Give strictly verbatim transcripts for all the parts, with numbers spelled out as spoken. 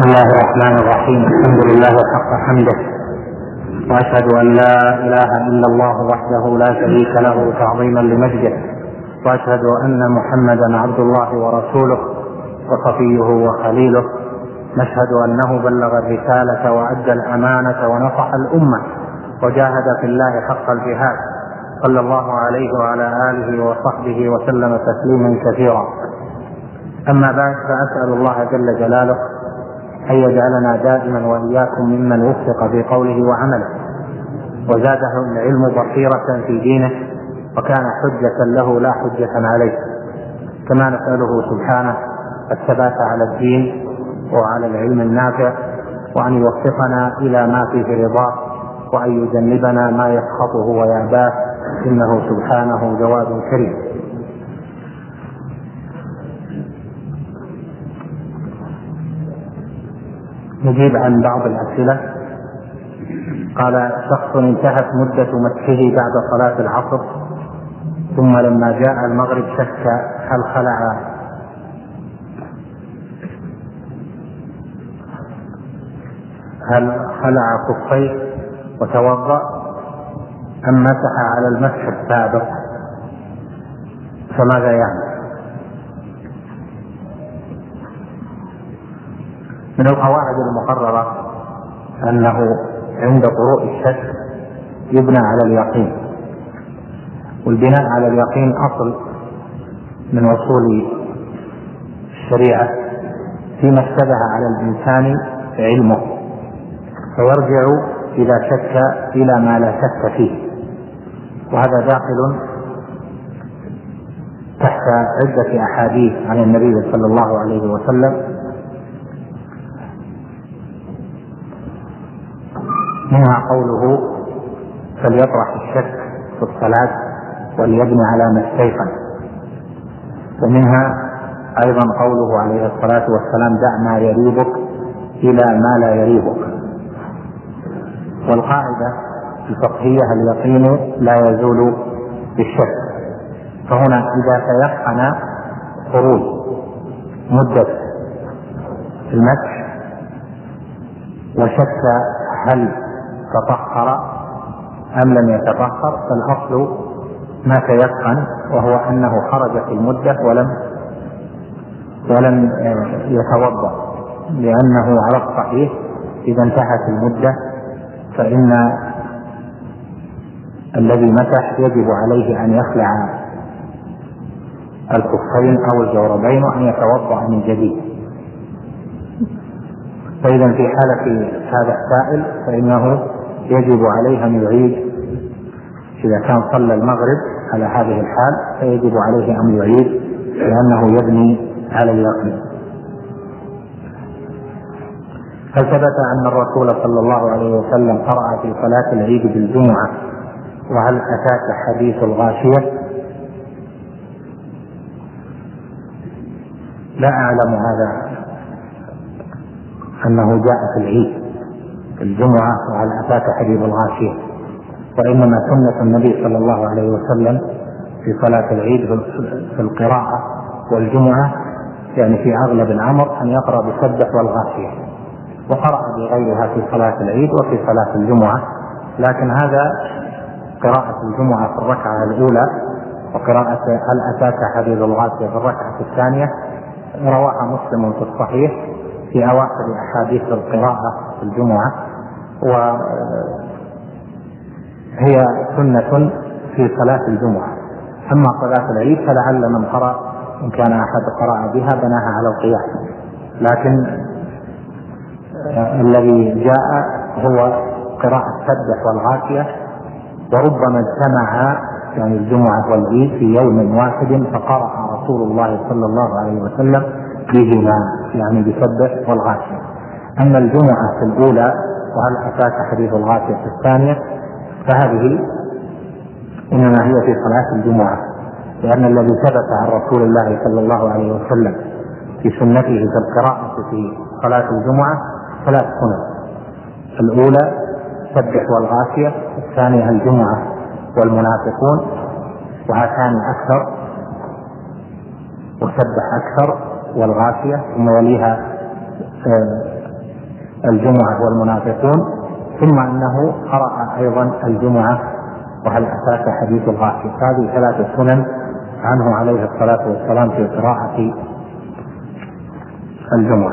الله الرحمن الرحيم. الحمد لله حق حمده، واشهد ان لا اله الا الله وحده لا شريك له تعظيما لمجده، واشهد ان محمدا عبد الله ورسوله وصفيه وخليله، نشهد انه بلغ الرساله وادى الامانه ونصح الامه وجاهد في الله حق الجهاد، صلى الله عليه وعلى اله وصحبه وسلم تسليما كثيرا. اما بعد، فاسال الله جل جلاله أن يجعلنا دائما وإياكم ممن وفق في قوله وعمله، وزاده العلم بصيرة في دينه، وكان حجة له لا حجة عليه. كما نسأله سبحانه الثبات على الدين وعلى العلم النافع، وأن يوفقنا إلى ما فيه رضاه، وأن يجنبنا ما يسخطه ويأباه، إنه سبحانه جواد كريم. نجيب عن بعض الأسئلة. قال شخص انتهت مدة مسحه بعد صلاة العصر، ثم لما جاء المغرب شك هل خلع هل خلع خفيه وتوضأ أم مسح على المسح السابق، فماذا يعني؟ من القواعد المقررة أنه عند طروء الشك يبنى على اليقين، والبناء على اليقين أصل من أصول الشريعة فيما اشتبه على الإنسان علمه، فيرجع إذا شك إلى ما لا شك فيه، وهذا داخل تحت عدة أحاديث عن النبي صلى الله عليه وسلم، منها قوله فليطرح الشك في الصلاة وليبني على ما استيقن، ومنها أيضا قوله عليه الصلاة والسلام دع ما يريبك إلى ما لا يريبك. والقاعدة الفقهية اليقين لا يزول بالشك، فهنا إذا تيقن خروج مدة المسح وشك هل تطهر أم لم يتطهر، فالأصل ما تيقن، وهو أنه خرج في المدة ولم ولم يتوضأ، لأنه على الصحيح إذا انتهت المدة فإن الذي مسح يجب عليه أن يخلع الكفين أو الجوربين وأن يتوضأ من جديد. فإذا في حالة هذا السائل فإنه يجب عليه أن يعيد، إذا كان صلى المغرب على هذه الحال فيجب عليه أن يعيد، لأنه يبني على اليقين. فثبت أن الرسول صلى الله عليه وسلم قرأ في صلاة العيد بالجمعة وهل أتاك حديث الغاشية؟ لا أعلم هذا أنه جاء في العيد في الجمعة وهل أتاك حديث الغاشية، وإنما سنة النبي صلى الله عليه وسلم في صلاة العيد في القراءة والجمعة، يعني في أغلب الأمر أن يقرأ بسبح والغاشية، وقرأ بغيرها في صلاة العيد وفي صلاة الجمعة، لكن هذا قراءة الجمعة في الركعة الأولى وقراءة هل أتاك حديث الغاشية في الركعة الثانية رواها مسلم في الصحيح في أواخر أحاديث القراءة في الجمعة، وهي سنة في صلاة الجمعة. أما صلاة العيد فلعل من قرأ إن كان أحد قرأ بها بناها على القياس، لكن الذي جاء هو قراءة سبح والغاشية، وربما اجتمع يعني الجمعة والعيد في يوم واحد فقرأ رسول الله صلى الله عليه وسلم بهما، يعني بسبح والغاشية. أما الجمعة في الأولى وهل أتاك حديث الغاشية في الثانية فهذه إنما هي في صلاة الجمعة، لأن الذي ثبت عن رسول الله صلى الله عليه وسلم في سنته في القراءة في صلاة الجمعة ثلاث سنن: الأولى سبح والغاشية، الثانية الجمعة والمنافقون، وهاتان أكثر، وسبح أكثر والغاشية، ثم يليها الجمعة والمنافقون، ثم أنه قرأ أيضا الجمعة وهل أتاك حديث الغاشية. هذه ثلاث سنن عنه عليه الصلاة والسلام في قراءة الجمعة.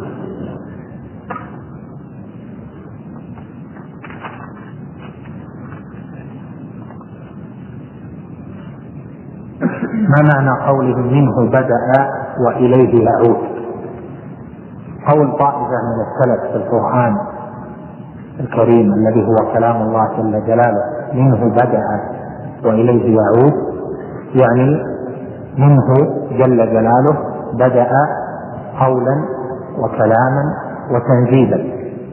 ما معنى قوله منه بدأ وإليه يعود؟ قول طائفة من السلف في القرآن الكريم الذي هو كلام الله جل جلاله منه بدأ وإليه يعود، يعني منه جل جلاله بدأ قولا وكلاما وتنزيلا،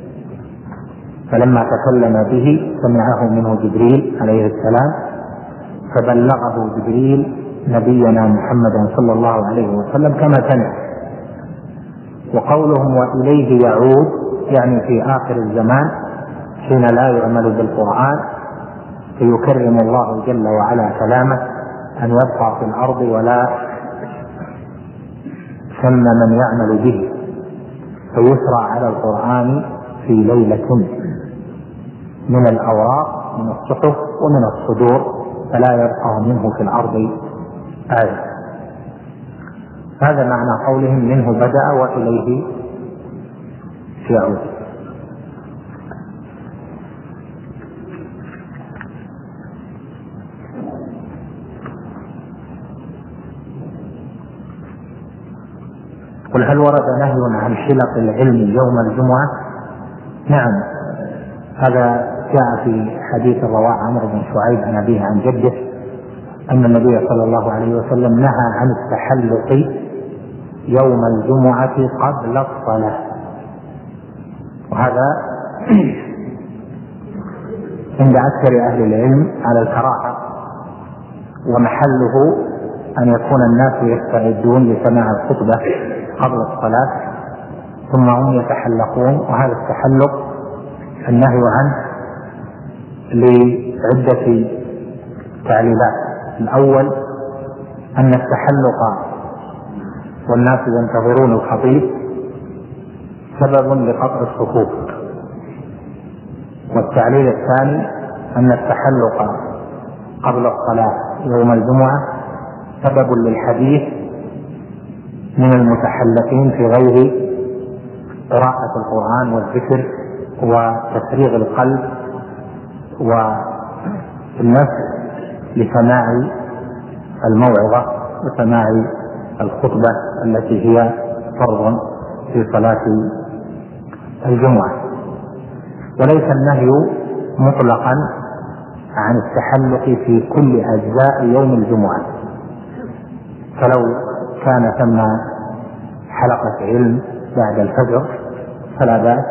فلما تكلم به سمعه منه جبريل عليه السلام فبلغه جبريل نبينا محمد صلى الله عليه وسلم كما سمع. وقولهم وإليه يعود يعني في آخر الزمان حين لا يعمل بالقرآن فيكرم الله جل وعلا كلامه أن يبقى في الأرض ولا ثم من يعمل به، فيسرى على القرآن في ليلة من الأوراق من الصحف ومن الصدور فلا يبقى منه في الأرض آية. هذا معنى قولهم منه بدأ وإليه يعود. قل هل ورد نهي عن حلق العلم يوم الجمعة؟ نعم، هذا جاء في حديث رواه عمرو بن شعيب عن أبيه عن جده أن النبي صلى الله عليه وسلم نهى عن التحلق يوم الجمعة قبل الصلاة، وهذا عند أكثر أهل العلم على الكراهة، ومحله أن يكون الناس يستعدون لسماع الخطبة قبل الصلاة ثم هم يتحلقون، وهذا التحلق النهي عنه لعدة تعليلات. الأول أن التحلق والناس ينتظرون الخطيب سبب لقطع الصفوف، والتعليل الثاني أن التحلق قبل الصلاة يوم الجمعة سبب للحديث من المتحلقين في غير قراءة القرآن والذكر وتفريغ القلب والنفس لسماع الموعظة وسماع الخطبة التي هي فرض في صلاة الجمعة. وليس النهي مطلقا عن التحلق في كل أجزاء يوم الجمعة، فلو كان ثم حلقة علم بعد الفجر فلا بأس،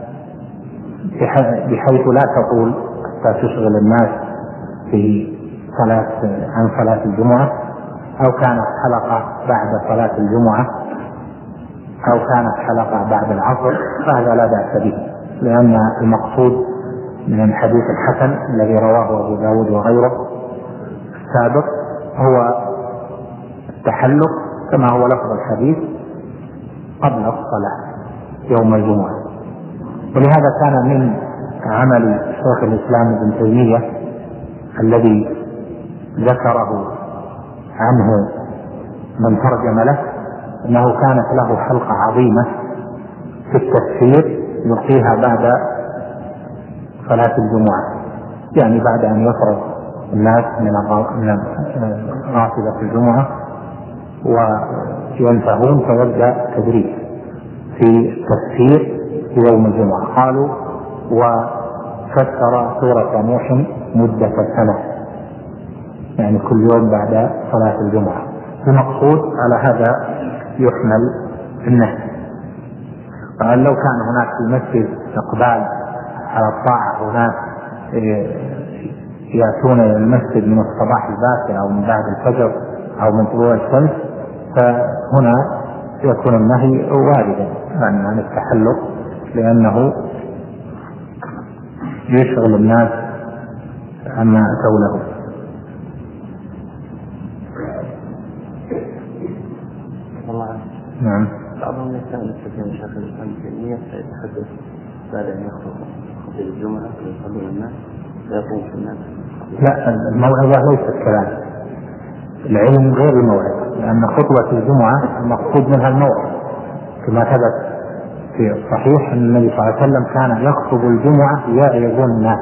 بحيث لا تقول حتى تشغل الناس في صلاة عن صلاة الجمعة، أو كانت حلقة بعد صلاة الجمعة أو كانت حلقة بعد العصر، فهذا لا بأس به، لأن المقصود من الحديث الحسن الذي رواه أبو داود وغيره السابق هو التحلق كما هو لفظ الحديث قبل الصلاة يوم الجمعة. ولهذا كان من عمل شيخ الإسلام ابن تيمية الذي ذكره عنه من ترجم له أنه كانت له حلقة عظيمة في التفسير يلقيها بعد صلاة الجمعة، يعني بعد أن يفرغ الناس من راتبة الجمعة وينتهون فيبدأ تدريس في التفسير في يوم الجمعة. قالوا وفسر سورة نوح مدة سنة، يعني كل يوم بعد صلاة الجمعة. المقصود على هذا يحمل النهي. فقال لو كان هناك في المسجد إقبال على الطاعة، هناك يأتون إلى المسجد من الصباح الباكر أو من بعد الفجر أو من طلوع الشمس، فهنا يكون النهي واردا عن التحلق، لأنه يشغل الناس عما أتوا له. والله نعم. بعضهم يستأنس في شيخ الإسلام الجمعية فيتحدث بعد أن يخطب خطيب الجمعة ويصلون الناس ويقوم في الناس. لا، الموعظة ليست كذلك، العلم غير الموعظة، لأن خطبة الجمعة المقصود منها الموعظة، كما ثبت في الصحيح أن النبي صلى الله عليه وسلم كان يخطب الجمعة يعظ الناس.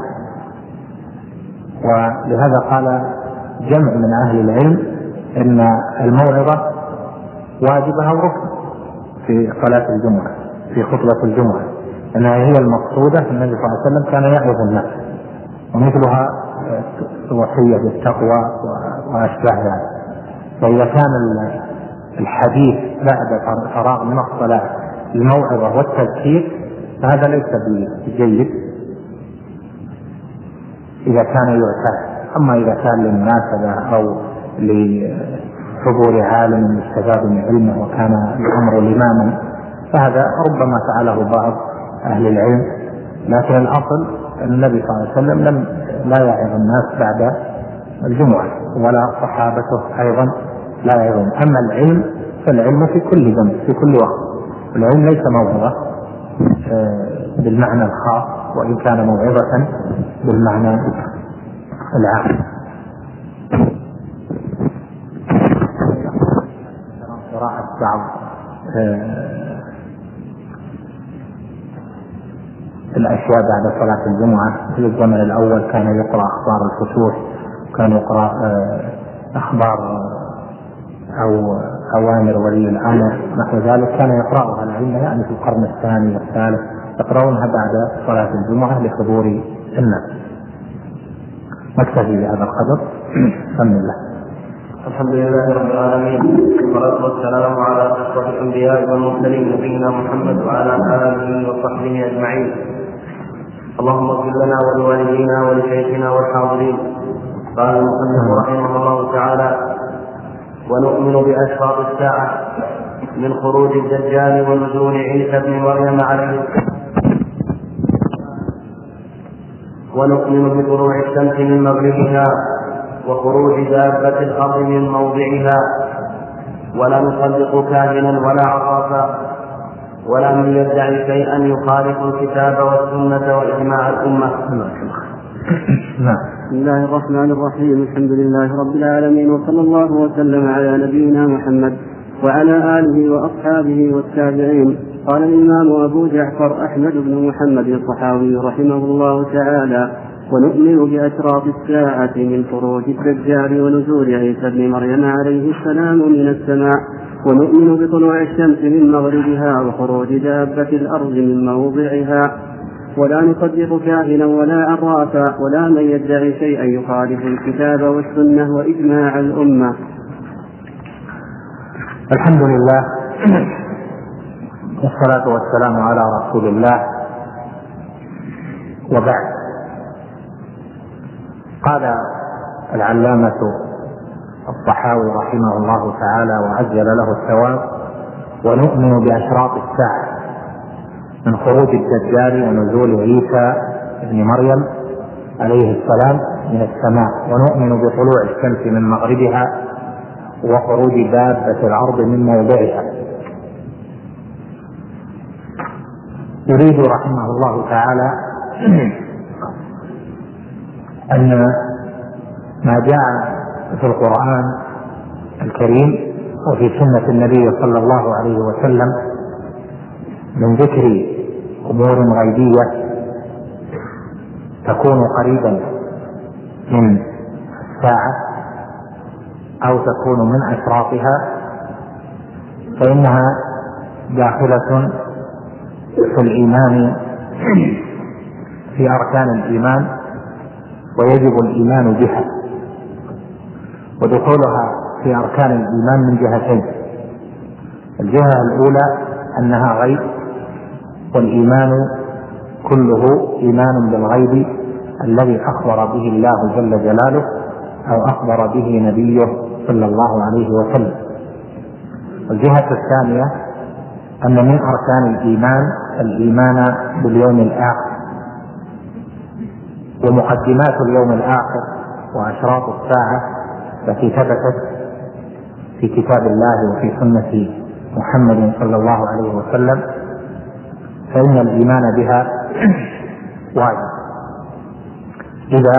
ولهذا قال جمع من أهل العلم إن الموعظة واجبة أو ركن في صلاة الجمعة، في خطبة الجمعة، أنها هي المقصودة. النبي صلى الله عليه وسلم كان يعظ الناس، ومثلها الوصية بالتقوى وأشباهها. فإذا كان الحديث بعد فراغ من الصلاة الموعظة والتذكير فهذا ليس بجيد إذا كان يعتاد. أما إذا كان للمناسبة أو لحضور عالم يستفاد من علمه وكان الأمر لماما فهذا ربما فعله بعض أهل العلم، لكن الأصل أن النبي صلى الله عليه وسلم لم لا يعظ الناس بعد الجمعة، ولا صحابته أيضا لا يعظون. أما العلم فالعلم في كل زمن في كل وقت، العلم ليس موعظة بالمعنى الخاص وإن كان موعظة بالمعنى العام. قراءة بعض الأشياء بعد صلاة الجمعة في الزمن الأول كان يقرأ أخبار الفتوح، كان يقرأ أخبار أو أوامر ولي الأمر نحو ذلك، كان يقرأها العلم يعني في القرن الثاني والثالث يقرؤونها بعد صلاة الجمعة لحضور الناس. نكتفي بهذا القدر. بسم الله. الحمد لله رب العالمين، والصلاة والسلام على أشرف الأنبياء والمرسلين نبينا محمد وعلى آله وصحبه أجمعين. اللهم اغفر لنا ولوالدينا ولشيخنا والحاضرين. قال المصنف رحمه الله تعالى: ونؤمن بأشراط الساعة من خروج الدجال ونزول عيسى بن مريم عليه السلام، ونؤمن بطلوع الشمس من مغربها وخروج دابة الأرض من موضعها، ولا نصدق كاهنا ولا عرافا ولا من يدعي شيئا يخالف الكتاب والسنة وإجماع الأمة. بسم الله الرحمن الرحيم. الحمد لله رب العالمين، وصلى الله وسلم على نبينا محمد وعلى آله وأصحابه والتابعين. قال الإمام أبو جعفر أحمد بن محمد الطحاوي رحمه الله تعالى: ونؤمن بأشراط الساعة من خروج الدجال ونزول عيسى بن مريم عليه السلام من السماء، ونؤمن بطلوع الشمس من مغربها وخروج دابة الأرض من موضعها، ولا نصدق كاهنا ولا عرافا ولا من يدعي شيئا يخالف الكتاب والسنة وإجماع الأمة. الحمد لله والصلاة والسلام على رسول الله، وبعد. قال العلامة الطحاوي رحمه الله تعالى وعجل له الثواب: ونؤمن بأشراط الساعة من خروج الدجال ونزول عيسى بن مريم عليه السلام من السماء، ونؤمن بطلوع الشمس من مغربها وخروج دابة الأرض من موضعها. يريد رحمه الله تعالى أن ما جاء في القرآن الكريم وفي سنة النبي صلى الله عليه وسلم من ذكر أمور غيبية تكون قريبا من الساعة أو تكون من أشراطها فإنها داخلة في الإيمان في أركان الإيمان ويجب الإيمان بها، ودخولها في أركان الإيمان من جهتين: الجهة الأولى أنها غيب، والإيمان كله إيمان بالغيب الذي أخبر به الله جل جلاله أو أخبر به نبيه صلى الله عليه وسلم. الجهة الثانية أن من أركان الإيمان الإيمان باليوم الآخر، ومقدمات اليوم الآخر وأشراط الساعة التي ثبتت في كتاب الله وفي سنة محمد صلى الله عليه وسلم فإن الإيمان بها واجب. إذا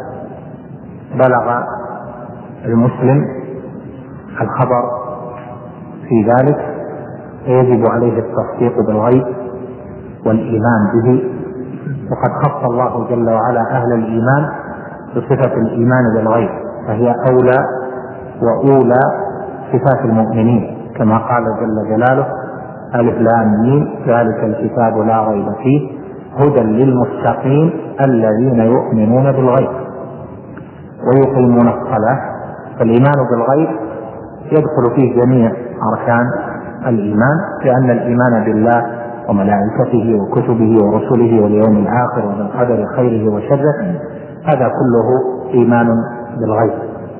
بلغ المسلم الخبر في ذلك يجب عليه التصديق بالغيب والإيمان به، وقد خص الله جل وعلا أهل الإيمان بصفة الإيمان بالغيب، فهي أولى وأولى صفات المؤمنين، كما قال جل جلاله: ألف لام ميم ذلك الكتاب لا ريب فيه هدى للمتقين الذين يؤمنون بالغيب ويقيمون الصلاة. فالإيمان بالغيب يدخل فيه جميع أركان الإيمان، لأن الإيمان بالله وملائكته وكتبه ورسله واليوم الآخر وبالقدر خيره وشره هذا كله إيمان بالغيب.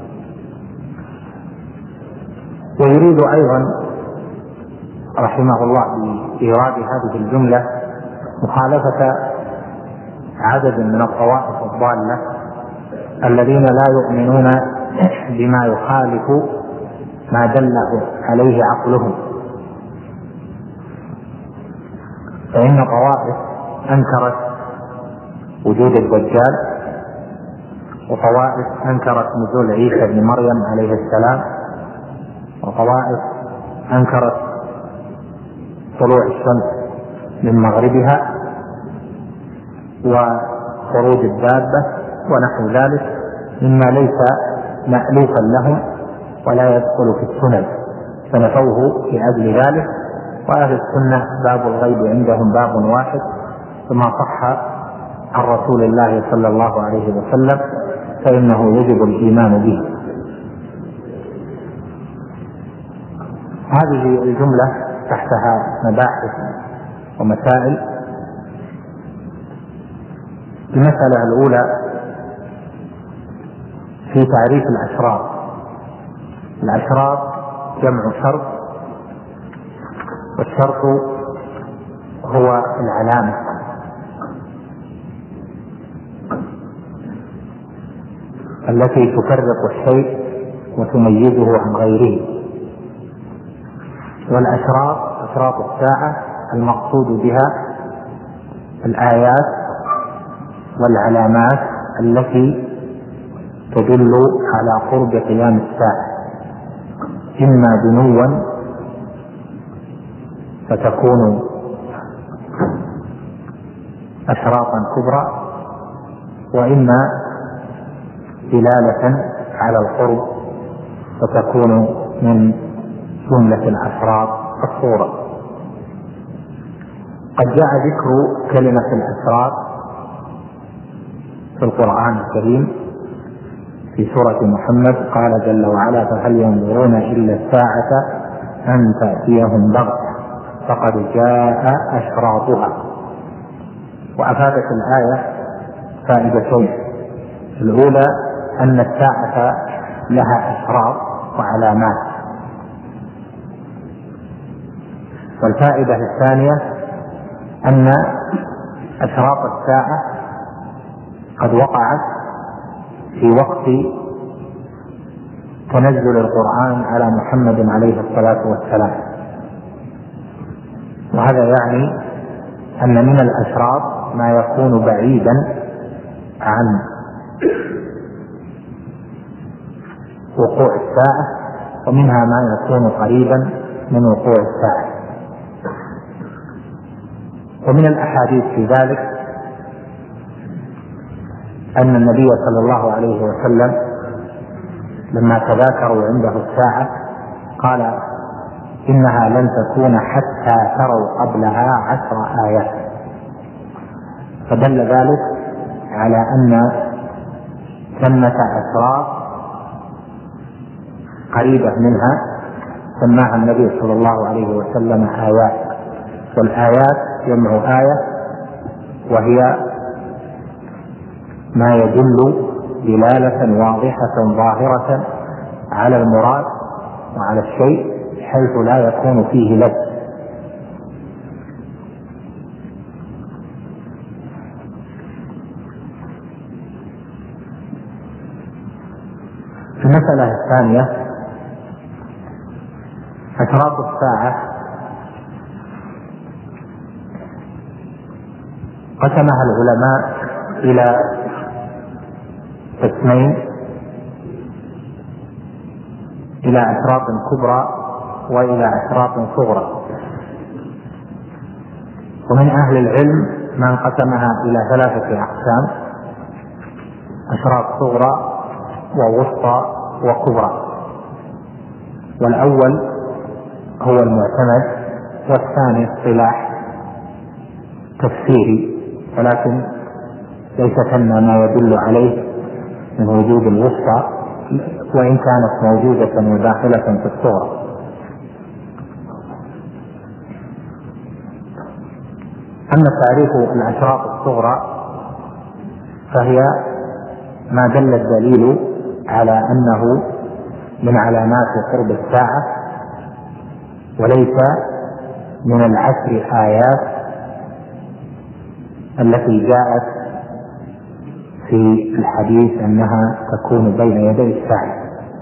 ويريد أيضا رحمه الله بإيراد هذه الجملة مخالفة عدد من الطوائف الضالة الذين لا يؤمنون بما يخالف ما دله عليه عقلهم، فإن طوائف أنكرت وجود الدجال، وطوائف أنكرت نزول عيسى بن مريم عليه السلام، وطوائف أنكرت طلوع الشمس من مغربها وخروج الدابة ونحو ذلك مما ليس مألوفا لهم ولا يدخل في السنن، فنفوه لأجل ذلك. وأهل السنة باب الغيب عندهم باب واحد، ثم صح عن رسول الله صلى الله عليه وسلم فإنه يجب الإيمان به. هذه الجملة تحتها مباحث ومسائل. المسألة الأولى في تعريف الأشراط. الأشراط جمع شرط، والشرط هو العلامة التي تفرق الشيء وتميزه عن غيره. والأشراط أشراط الساعة المقصود بها الآيات والعلامات التي تدل على قرب قيام الساعة، إما دنوا فتكون أشراطا كبرى، وإما دلالة على القرب فتكون من جملة الأشراط الصورة. قد جاء ذكر كلمة الأشراط في القرآن الكريم في سورة محمد، قال جل وعلا: فهل ينظرون إلا الساعة أن تأتيهم بغتة فقد جاء أشراطها. وأفادت الآية فائدتين: الأولى أن الساعة لها أشراط وعلامات، والفائدة الثانية أن أشراط الساعة قد وقعت في وقت تنزل القرآن على محمد عليه الصلاة والسلام، وهذا يعني أن من الأشراط ما يكون بعيدا عن وقوع الساعة، ومنها ما يكون قريبا من وقوع الساعة. ومن الأحاديث في ذلك أن النبي صلى الله عليه وسلم لما تذاكروا عنده الساعة قال: إنها لن تكون حتى تروا قبلها عشر آيات، فدل ذلك على أن ثمة أشراط قريبة منها سماها النبي صلى الله عليه وسلم آيات. والآيات جمع آية، وهي ما يدل دلالة واضحة ظاهرة على المراد وعلى الشيء حيث لا يكون فيه لبس. المسألة الثانية: أشراط الساعة قسمها العلماء إلى قسمين، إلى أشراط كبرى وإلى أشراط صغرى. ومن أهل العلم من قسمها إلى ثلاثة أقسام: أشراط صغرى ووسطى وكبرى. والأول هو المعتمد، والثاني اصطلاح تفسيري، ولكن ليس ثم ما يدل عليه من وجود الوسطى، وإن كانت موجودة وداخلة في الصغرى. أما تعريف الأشراط الصغرى فهي ما دل الدليل على أنه من علامات قرب الساعة، وليس من العشر آيات التي جاءت في الحديث أنها تكون بين يدي الساعة.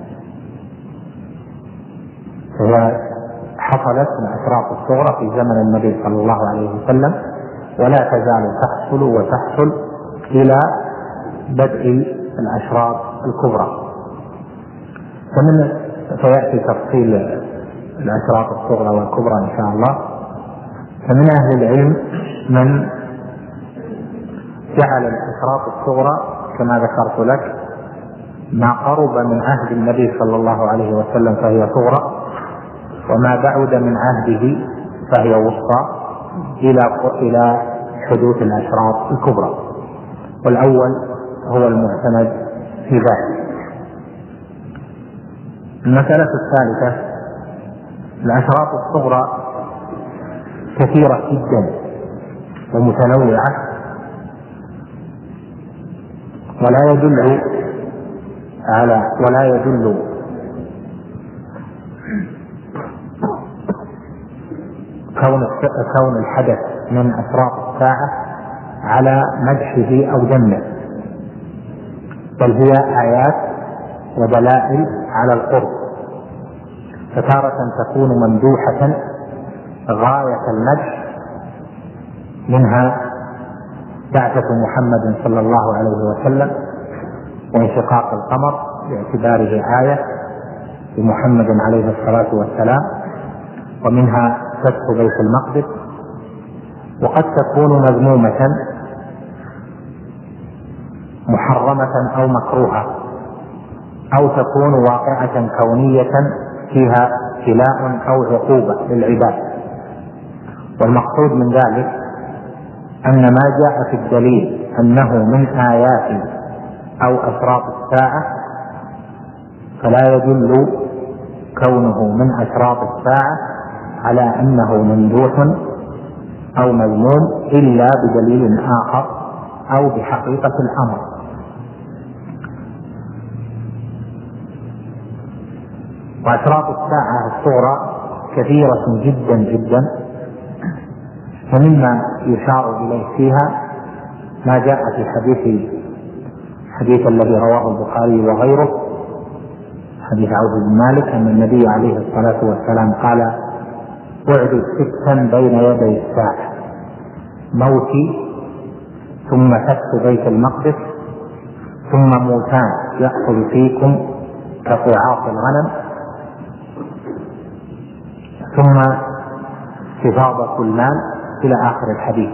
فهي حصلت من الأشراط الصغرى في زمن النبي صلى الله عليه وسلم، ولا تزال تحصل وتحصل إلى بدء الأشراط الكبرى. فمن سيأتي تفصيل الأشراط الصغرى والكبرى إن شاء الله. فمن أهل العلم من جعل الأشراط الصغرى كما ذكرت لك ما قرب من عهد النبي صلى الله عليه وسلم فهي صغرى، وما بعد من عهده فهي وسطى إلى إلى حدوث الأشراط الكبرى. والأول هو المعتمد في ذلك. المسألة الثالثة: الأشراط الصغرى كثيرة جدا ومتنوعة، ولا يدل على ولا يدل كون كون الحدث من أشراط الساعة على مدحه أو ذمه، بل هي آيات ودلائل على القرب. فتارة تكون ممدوحة غاية المدح، منها بعثة محمد صلى الله عليه وسلم وانشقاق القمر باعتباره آية لمحمد عليه الصلاة والسلام، ومنها فتح بيت المقدس. وقد تكون مذمومة محرمة أو مكروهة، أو تكون واقعة كونية فيها ابتلاء أو عقوبة للعباد. والمقصود من ذلك أن ما جاء في الدليل أنه من آيات أو أشراط الساعة فلا يدل كونه من أشراط الساعة على أنه ممدوح أو مذموم إلا بدليل آخر أو بحقيقة الأمر. وأشراط الساعة الصغرى كثيرة جدا جدا، ومما يشار إليه فيها ما جاء في حديث حديث الذي رواه البخاري وغيره، حديث عوف بن مالك أن النبي عليه الصلاة والسلام قال: اعدد ستا بين يدي الساعة: موتي، ثم فتح بيت المقدس، ثم موتان يأخذ فيكم كقعاص الغنم، ثم انتفاض كلان، إلى آخر الحديث.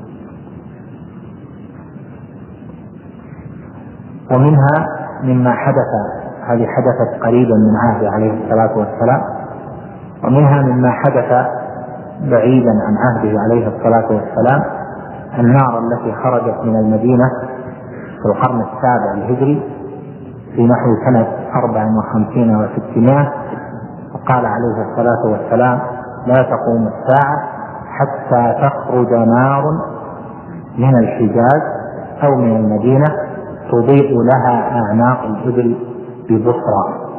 ومنها مما حدث، هذه حدثت قريبا من عهده عليه الصلاة والسلام، ومنها مما حدث بعيدا عن عهده عليه الصلاة والسلام: النار التي خرجت من المدينة في القرن السابع الهجري في نحو سنة أربع وخمسين وستمائة، وقال عليه الصلاة والسلام: لا تقوم الساعة حتى تخرج نار من الحجاز أو من المدينة تضيء لها أعناق الإبل ببصرى.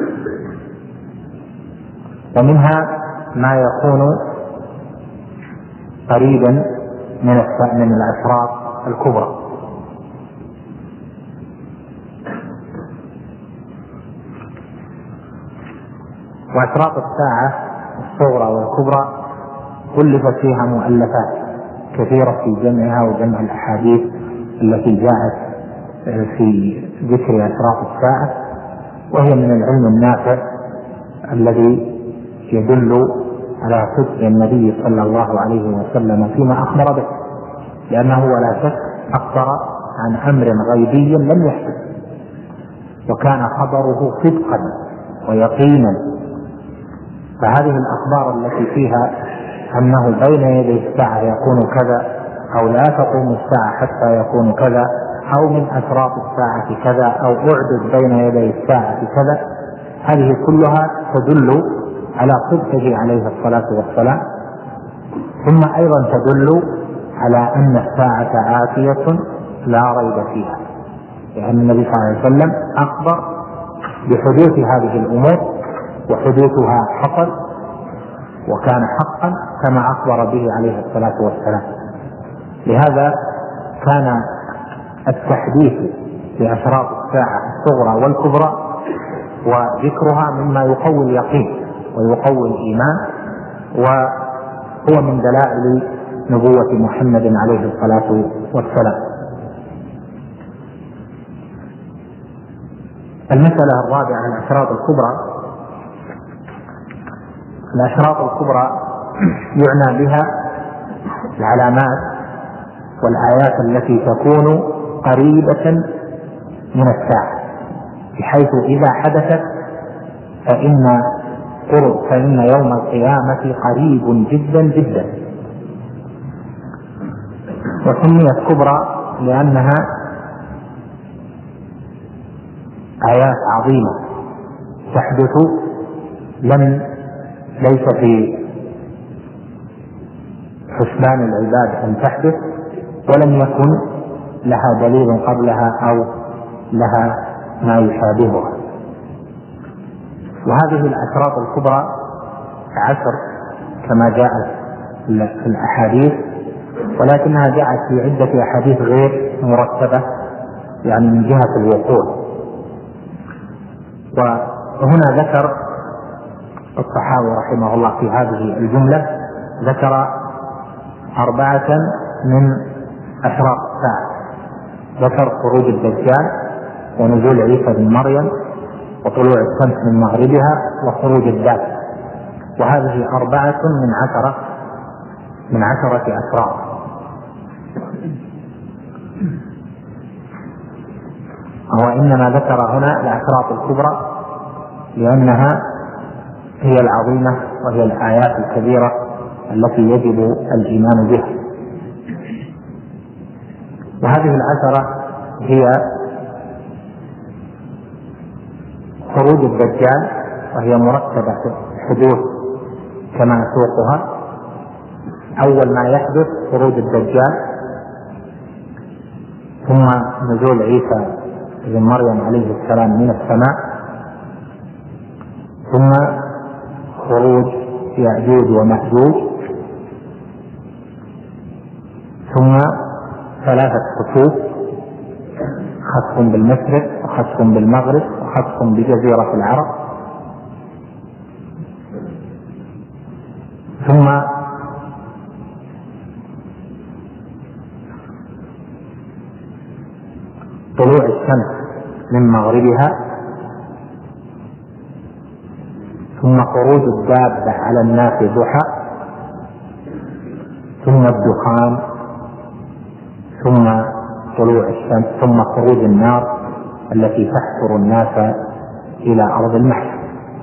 ومنها ما يكون قريبا من من الأشراط الكبرى. وأشراط الساعة الصغرى والكبرى ألفت فيها مؤلفات كثيرة في جمعها وجمع الأحاديث التي جاءت في ذكر أشراط الساعة، وهي من العلم النافع الذي يدل على صدق النبي صلى الله عليه وسلم فيما أخبر به، لأنه ولا شك أخبر عن أمر غيبي لم يحدث، وكان خبره صدقا ويقينا. فهذه الأخبار التي فيها أنه بين يدي الساعة يكون كذا، أو لا تقوم الساعة حتى يكون كذا، أو من أشراط الساعة كذا، أو أعدد بين يدي الساعة كذا، هذه كلها تدل على صدقه عليه الصلاة والسلام. ثم أيضا تدل على أن الساعة آتية لا ريب فيها، لأن النبي صلى الله عليه وسلم أخبر بحدوث هذه الأمور، وحدوثها حصل وكان حقا كما أخبر به عليه الصلاة والسلام. لهذا كان التحديث بأشراط الساعة الصغرى والكبرى وذكرها مما يقوي اليقين ويقوي الإيمان، وهو من دلائل نبوة محمد عليه الصلاة والسلام. المسألة الرابعة الأشراط الكبرى. الأشراط الكبرى يعنى بها العلامات والآيات التي تكون قريبة من الساعة، بحيث إذا حدثت فإن قرب فإن يوم القيامة قريب جدا جدا. وسميت كبرى لأنها آيات عظيمة تحدث لم ليس في حسبان العباد أن تحدث، ولم يكن لها دليل قبلها أو لها ما يشابهها. وهذه الأشراط الكبرى عشر كما جاء في الأحاديث، ولكنها جاءت في عدة أحاديث غير مرتبة، يعني من جهة الوقوع. وهنا ذكر الطحاوي رحمه الله في هذه الجملة ذكر أربعة من أشراط الساعة. ذكر خروج الدجال، ونزول عيسى بن مريم، وطلوع الشمس من مغربها، وخروج الدابة. وهذه أربعة من عشرة من عشرة أشراط. هو إنما ذكر هنا الأشراط الكبرى لأنها هي العظيمة، وهي الآيات الكبيرة التي يجب الإيمان بها. وهذه العشرة هي خروج الدجال، وهي مرتبة حدوث كما نسوقها. أول ما يحدث خروج الدجال، ثم نزول عيسى بن مريم عليه السلام من السماء، ثم خروج يأجوج ومأجوج، ثم ثلاثة خسوف: خسف بالمشرق، وخسف بالمغرب، وخسف بجزيرة العرب، ثم طلوع الشمس من مغربها، ثم خروج الدابة على الناس ضحى، ثم الدخان، ثم طلوع الشمس، ثم خروج النار التي تحفر الناس إلى أرض المحشر.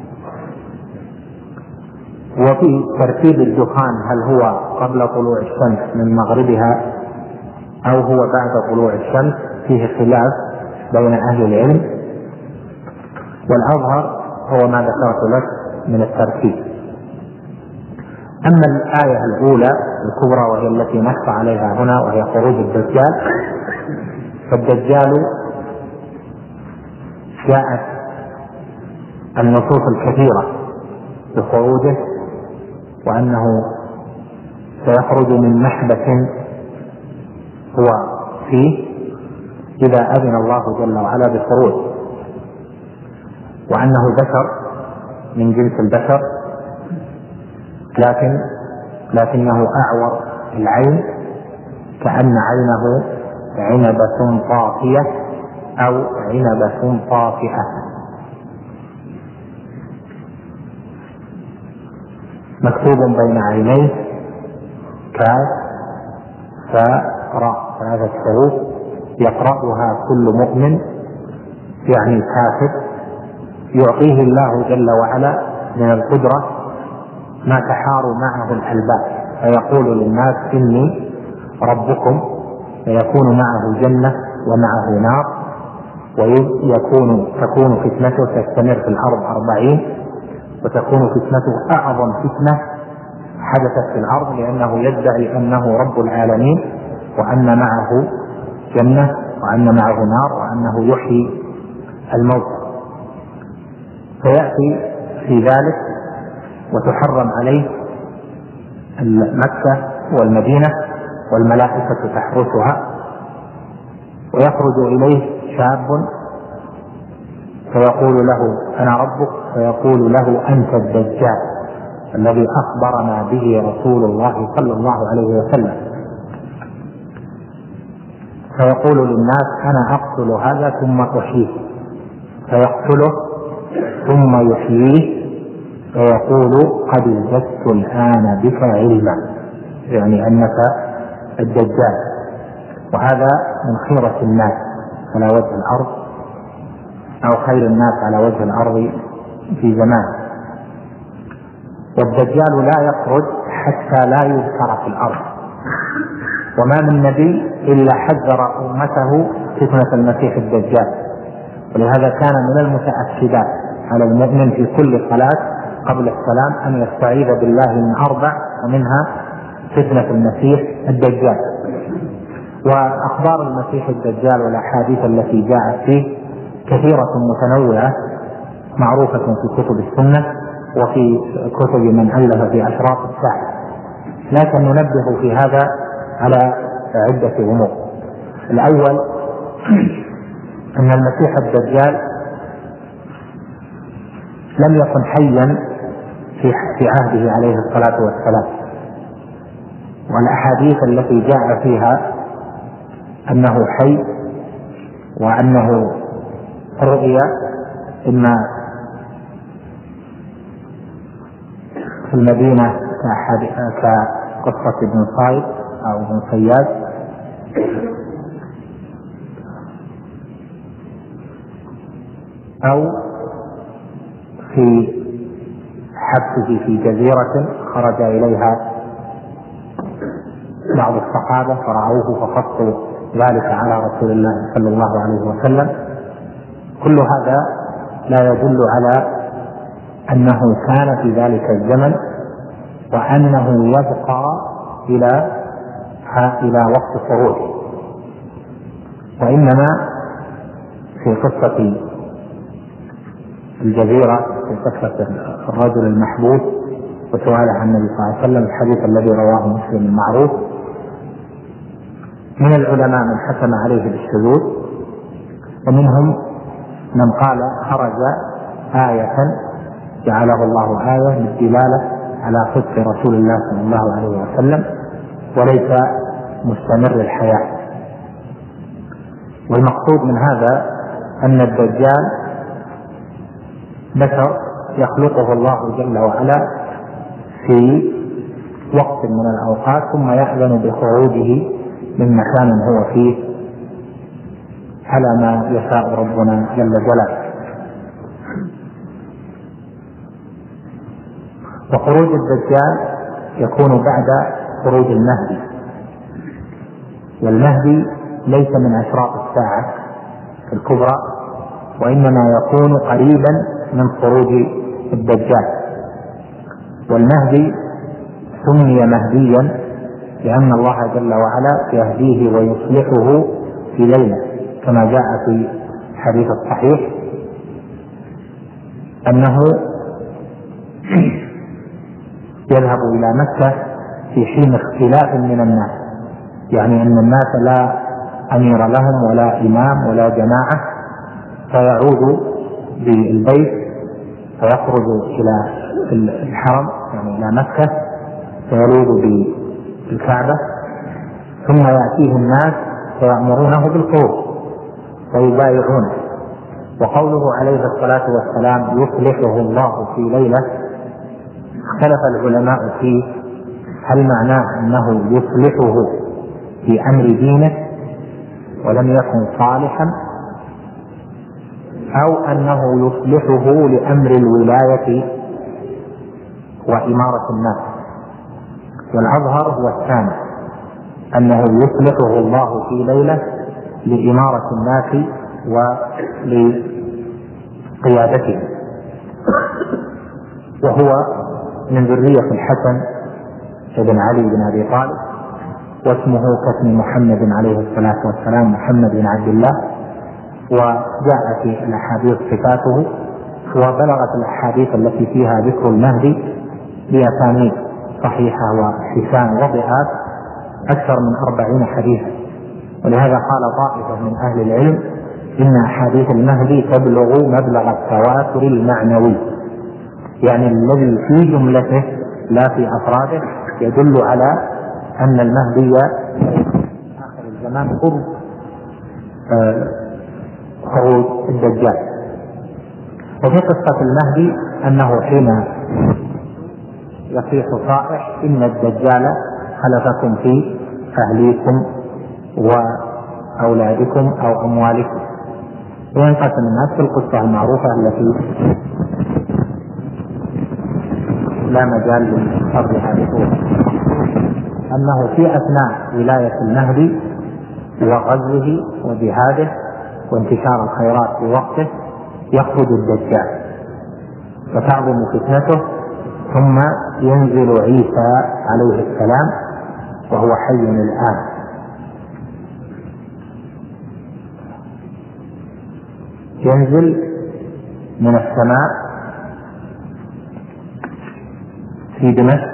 وفي ترتيب الدخان هل هو قبل طلوع الشمس من مغربها أو هو بعد طلوع الشمس، فيه خلاف بين أهل العلم، والأظهر هو ما ذكرت لك من الترتيب. أما الآية الأولى الكبرى وهي التي نص عليها هنا، وهي خروج الدجال، فالدجال جاءت النصوص الكثيرة بخروجه، وأنه سيخرج من محبس هو فيه إذا أذن الله جل وعلا بخروج، وأنه بشر من جنس البشر، لكن لكنه أعور العين كأن عينه عنبة طافية أو عنبة طافئة. مكتوب بين عينيه كاف فاء راء، هذا الحروف يقرأها كل مؤمن يعني كافر، يعطيه الله جل وعلا من القدرة ما تحار معه الألباب، فيقول للناس إني ربكم، فيكون معه جنة ومعه نار، ويكون تكون فتنته تستمر في الأرض أربعين، وتكون فتنته أعظم فتنة حدثت في الأرض، لأنه يدعي أنه رب العالمين وأن معه جنة وأن معه نار وأنه يحيي الموتى. فيأتي في ذلك وتحرم عليه مكة والمدينة والملائكة تحرسها، ويخرج إليه شاب فيقول له أنا ربك، فيقول له أنت الدجال الذي أخبرنا به رسول الله صلى الله عليه وسلم، فيقول للناس أنا أقتل هذا ثم أحييه، فيقتله ثم يحييه، فيقول قد وجدت الآن بك علما، يعني أنك الدجال، وهذا من خيرة الناس على وجه الأرض أو خير الناس على وجه الأرض في زمان. والدجال لا يخرج حتى لا يذكر في الأرض، وما من نبي إلا حذر أمته فتنة المسيح الدجال، ولهذا كان من المتأكدات على المؤمن في كل صلاة قبل السلام أن يستعيذ بالله من أربع، ومنها فتنة المسيح الدجال. وأخبار المسيح الدجال والأحاديث التي جاءت فيه كثيرة متنوعة معروفة في كتب السنة وفي كتب من ألف في أشراط الساعة، لكن ننبه في هذا على عدة أمور. الأول أن المسيح الدجال لم يكن حيا في عهده عليه الصلاة والسلام، والأحاديث التي جاء فيها أنه حي وأنه رؤيا إما في المدينة كقصة ابن صايد أو ابن صياد، أو في حبسه في جزيرة خرج إليها بعض الصحابة فرعوه فقصوا ذلك على رسول الله صلى الله عليه وسلم. كل هذا لا يدل على أنه كان في ذلك الزمن وأنه يبقى إلى إلى وقت خروجه، وإنما في قصة الجزيرة في قصة الرجل المحبوس وسؤاله عن النبي صلى الله عليه وسلم، الحديث الذي رواه مسلم المعروف، من العلماء من حكم عليه بالشذوذ، ومنهم من قال خرج آية جعله الله آية للدلالة على صدق رسول الله صلى الله عليه وسلم وليس مستمر الحياة. والمقصود من هذا أن الدجال بشر يخلقه الله جل وعلا في وقت من الأوقات ثم يأذن بخروجه من مكان هو فيه على ما يشاء ربنا جل جلاله. وخروج الدجال يكون بعد خروج المهدي، والمهدي ليس من أشراط الساعة الكبرى، وإنما يكون قريبا من خروج الدجال. والمهدي سمي مهديا لأن الله جل وعلا يهديه ويصلحه في ليلة، كما جاء في حديث الصحيح أنه يذهب إلى مكة في حين اختلاف من الناس، يعني أن الناس لا أمير لهم ولا إمام ولا جماعة، فيعود بالبيت فيخرج إلى الحرم يعني إلى مكة فيلوذ بالكعبة، ثم يأتيه الناس فيأمرونه بالخروج ويبايعونه. وقوله عليه الصلاة والسلام يصلحه الله في ليلة، اختلف العلماء فيه هل معناه أنه يصلحه في أمر دينه ولم يكن صالحا، أو أنه يصلحه لأمر الولاية وإمارة الناس. والأظهر هو الثاني، أنه يصلحه الله في ليلة لإمارة الناس ولقيادته، وهو من ذرية الحسن بن علي بن أبي طالب، واسمه كاسم محمد عليه الصلاة والسلام محمد بن عبد الله، وجاء في الأحاديث صفاته، وبلغت الأحاديث التي فيها ذكر المهدي بأسانيد صحيحة وحسان وضعات أكثر من أربعين حديثا. ولهذا قال طائفة من أهل العلم إن أحاديث المهدي تبلغ مبلغ التواتر المعنوي، يعني الذي في جملته لا في أفراده يدل على أن المهدي آخر الزمان قرب خروج الدجال. وفي قصة المهدي أنه حين يصيح صائح إن الدجال خلفكم في أهليكم وأولادكم أو أموالكم، وينقسم الناس في القصة المعروفة التي لا مجال للفرضها بطول، أنه في أثناء ولاية المهدي وغزوه وجهاده وانتشار الخيرات في وقته يخرج الدجال فتعظم فتنته، ثم ينزل عيسى عليه السلام وهو حي الآن. ينزل من السماء في دمشق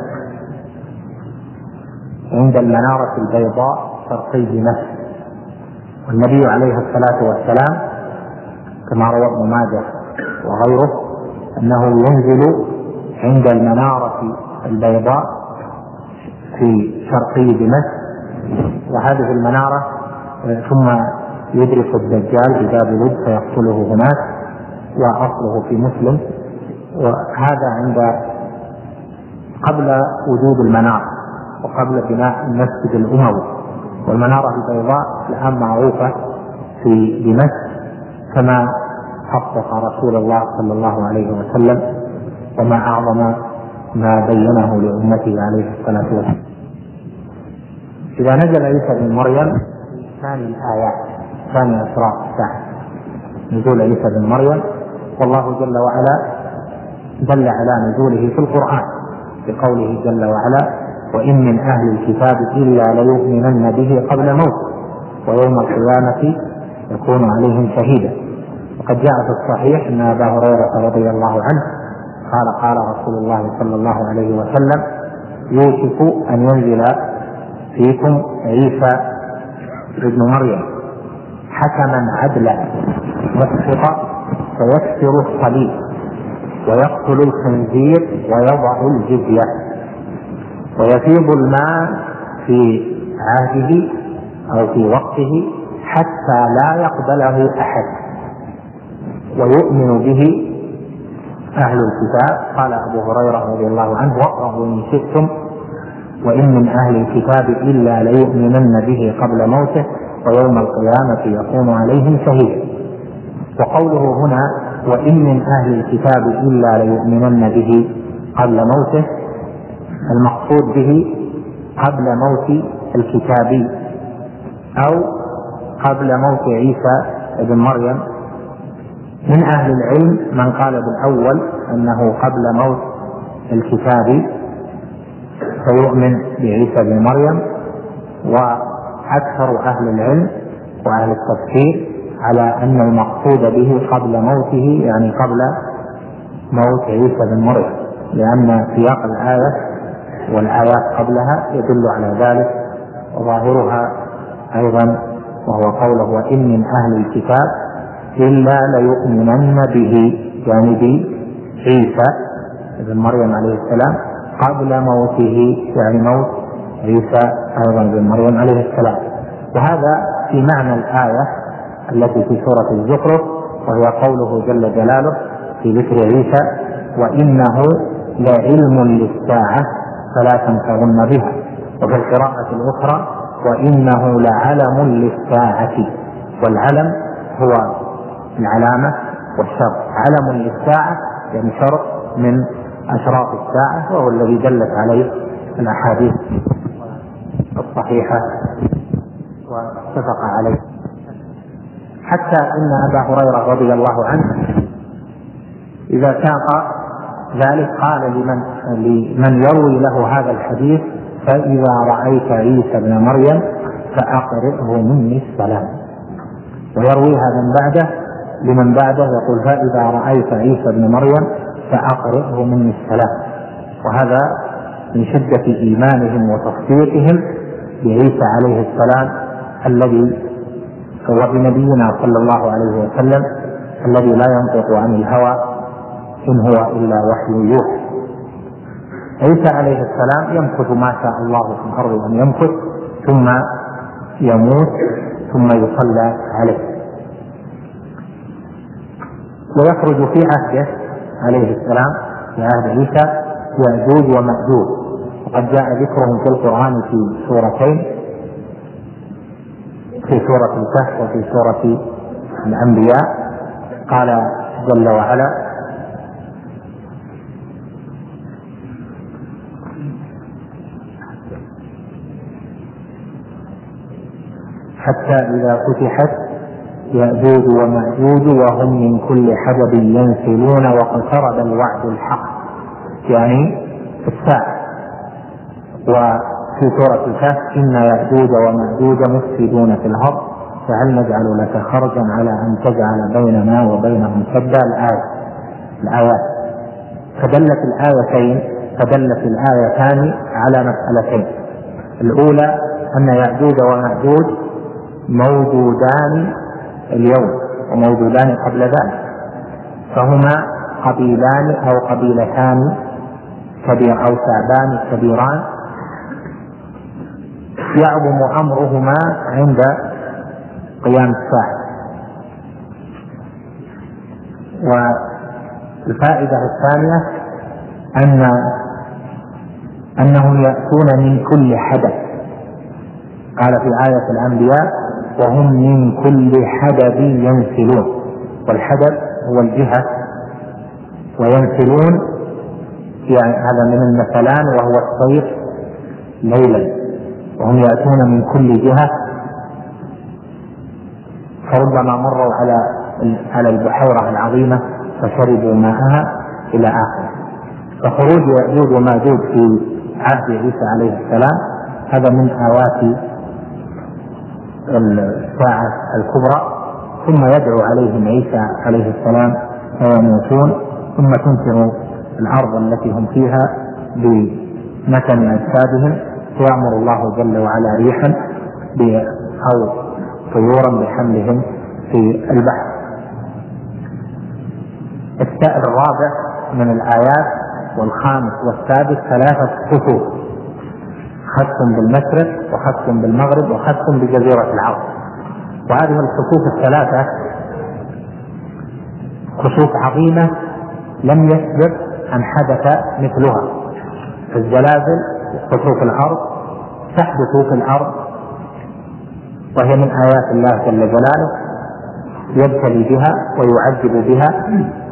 عند المنارة البيضاء شرقي دمشق. والنبي عليه الصلاة والسلام كما روى ابن ماجه وغيره أنه ينزل عند المنارة البيضاء في شرقي دمشق، وهذه المنارة ثم يدرك الدجال بباب لد فيقتله هناك، وأصله في مسلم. وهذا عند قبل وجود المنارة وقبل بناء المسجد الأموي. والمنارة البيضاء الآن معروفة في دمشق كما حقق رسول الله صلى الله عليه وسلم، وما أعظم ما بينه لأمته عليه الصلاة والسلام. إذا نزل عيسى بن مريم ثاني الآيات ثاني أسراء الساعة نزول عيسى بن مريم، والله جل وعلا دل على نزوله في القرآن بقوله جل وعلا وإن من أهل الكتاب إلا ليؤمنن به قبل موته ويوم القيامة يكون عليهم شهيدا. وقد جاء في الصحيح أن أبا هريرة رضي الله عنه قال قال رسول الله صلى الله عليه وسلم يوشك أن ينزل فيكم عيسى ابن مريم حكما عدلا مقسطا فيكسر الصليب ويقتل الخنزير ويضع الجزية ويفيض الماء في عهده أو في وقته حتى لا يقبله أحد ويؤمن به أهل الكتاب. قال أبو هريرة رضي الله عنه واقرأوا إن شئتم وإن من أهل الكتاب إلا ليؤمنن به قبل موته ويوم القيامة يكون عليهم شهيدا. وقوله هنا وإن من أهل الكتاب إلا ليؤمنن به قبل موته، المقصود به قبل موت الكتابي أو قبل موت عيسى ابن مريم. من أهل العلم من قال بالأول أنه قبل موت الكتابي فيؤمن بعيسى بن مريم، وأكثر أهل العلم وأهل التفسير على أن المقصود به قبل موته يعني قبل موت عيسى بن مريم، لأن سياق الآية والآيات قبلها يدل على ذلك، وظاهرها أيضا وهو قوله وإن من أهل الكتاب إلا ليؤمنن به يعني بعيسى ابن مريم عليه السلام قبل موته يعني موت عيسى أيضا بن مريم عليه السلام. وهذا في معنى الآية التي في سورة الزخرف، وهي قوله جل جلاله في ذكر عيسى: وإنه لعلم للساعة فلا تمترن بها. وفي القراءة الأخرى: وإنه لعلم للساعة. والعلم هو العلامة والشرط، علم للساعة يعني شرط من أشراط الساعة، وهو الذي دلت عليه الأحاديث الصحيحة واتفق عليه. حتى إن أبا هريرة رضي الله عنه إذا ساق ذلك قال لمن, لمن يروي له هذا الحديث: فإذا رأيت عيسى ابن مريم فأقرئه مني السلام. ويرويها من بعده لمن بعده يقول: فإذا رأيت عيسى ابن مريم فأقرئه مني السلام. وهذا من شدة إيمانهم وتصديقهم بعيسى عليه السلام الذي هو بنبينا صلى الله عليه وسلم الذي لا ينطق عن الهوى إن هو إلا وحي يوحى. عيسى عليه السلام يمكث ما شاء الله في الأرض أن يمكث، ثم يموت، ثم يصلى عليه. ويخرج في عهده عليه السلام، في عهد عيسى، يأجوج ومأجوج، وقد جاء ذكرهم في القرآن في سورتين، في سورة الكهف وفي سورة الأنبياء. قال جل وعلا: حتى إذا فتحت يأجوج ومأجوج وهم من كل حدب ينسلون واقترب الوعد الحق، يعني الساعة. وفي سورة الكهف: إن يأجوج ومأجوج مفسدون في الأرض فهل نجعل لك خرجا على أن تجعل بيننا وبينهم سدا. الآية الآيات فدلت الآيتين فدلت الآيتان على مسألتين: الأولى أن يأجوج ومأجوج موجودان اليوم وموجودان قبل ذلك، فهما قبيلان أو قبيلتان كبير أو شعبان كبيران يعظم أمرهما عند قيام الساعة. والفائدة الثانية أن أنهم يأتون من كل حدث. قال في آية الأنبياء: وهم من كل حدب ينسلون. والحدب هو الجهة، وينسلون يعني هذا من المثلان وهو الصيف ليلا، وهم يأتون من كل جهة، فربما مروا على على البحيرة العظيمة فشربوا ماءها إلى آخره. فخروج يأجوج وماجوج في عهد عيسى عليه السلام هذا من آوات الساعة الكبرى. ثم يدعو عليهم عيسى عليه السلام فيموتون، ثم تنكر الأرض التي هم فيها بمكان أجسادهم، فيأمر الله جل وعلا ريحا أو طيورا بحملهم في البحر. السائر الرابع من الآيات والخامس والسادس ثلاثة خسوف: خسف بالمشرق وخسف بالمغرب وخسف بجزيرة العرب. وهذه الخسوف الثلاثة خسوف عظيمة لم يسبق أن حدث مثلها. الزلازل خسوف الأرض تحدث في الأرض، وهي من آيات الله جل جلاله يبتلي بها ويعذب بها،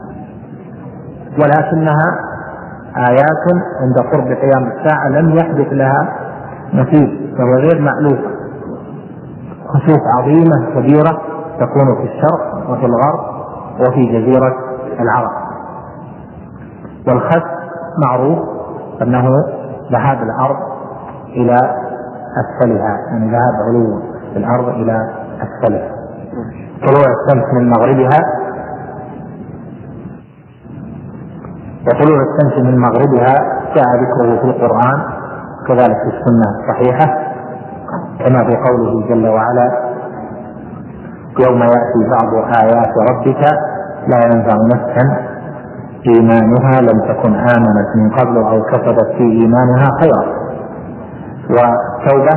ولكنها آيات عند قرب قيام الساعة لم يحدث لها مثيل، فهو غير مألوف. خسوف عظيمة كبيرة تكون في الشرق وفي الغرب وفي جزيرة العرب. والخسف معروف أنه ذهاب الأرض إلى أسفلها، يعني ذهاب علو الأرض إلى أسفلها. طلوع الشمس من مغربها وطلوع الشمس من مغربها جاء ذكره في القرآن، كذلك في السنة الصحيحة، كما في قوله جل وعلا: يوم يأتي بعض آيات ربك لا ينفع نفسا إيمانها لم تكن آمنت من قبل أو كسبت في إيمانها خيرا. والتوبة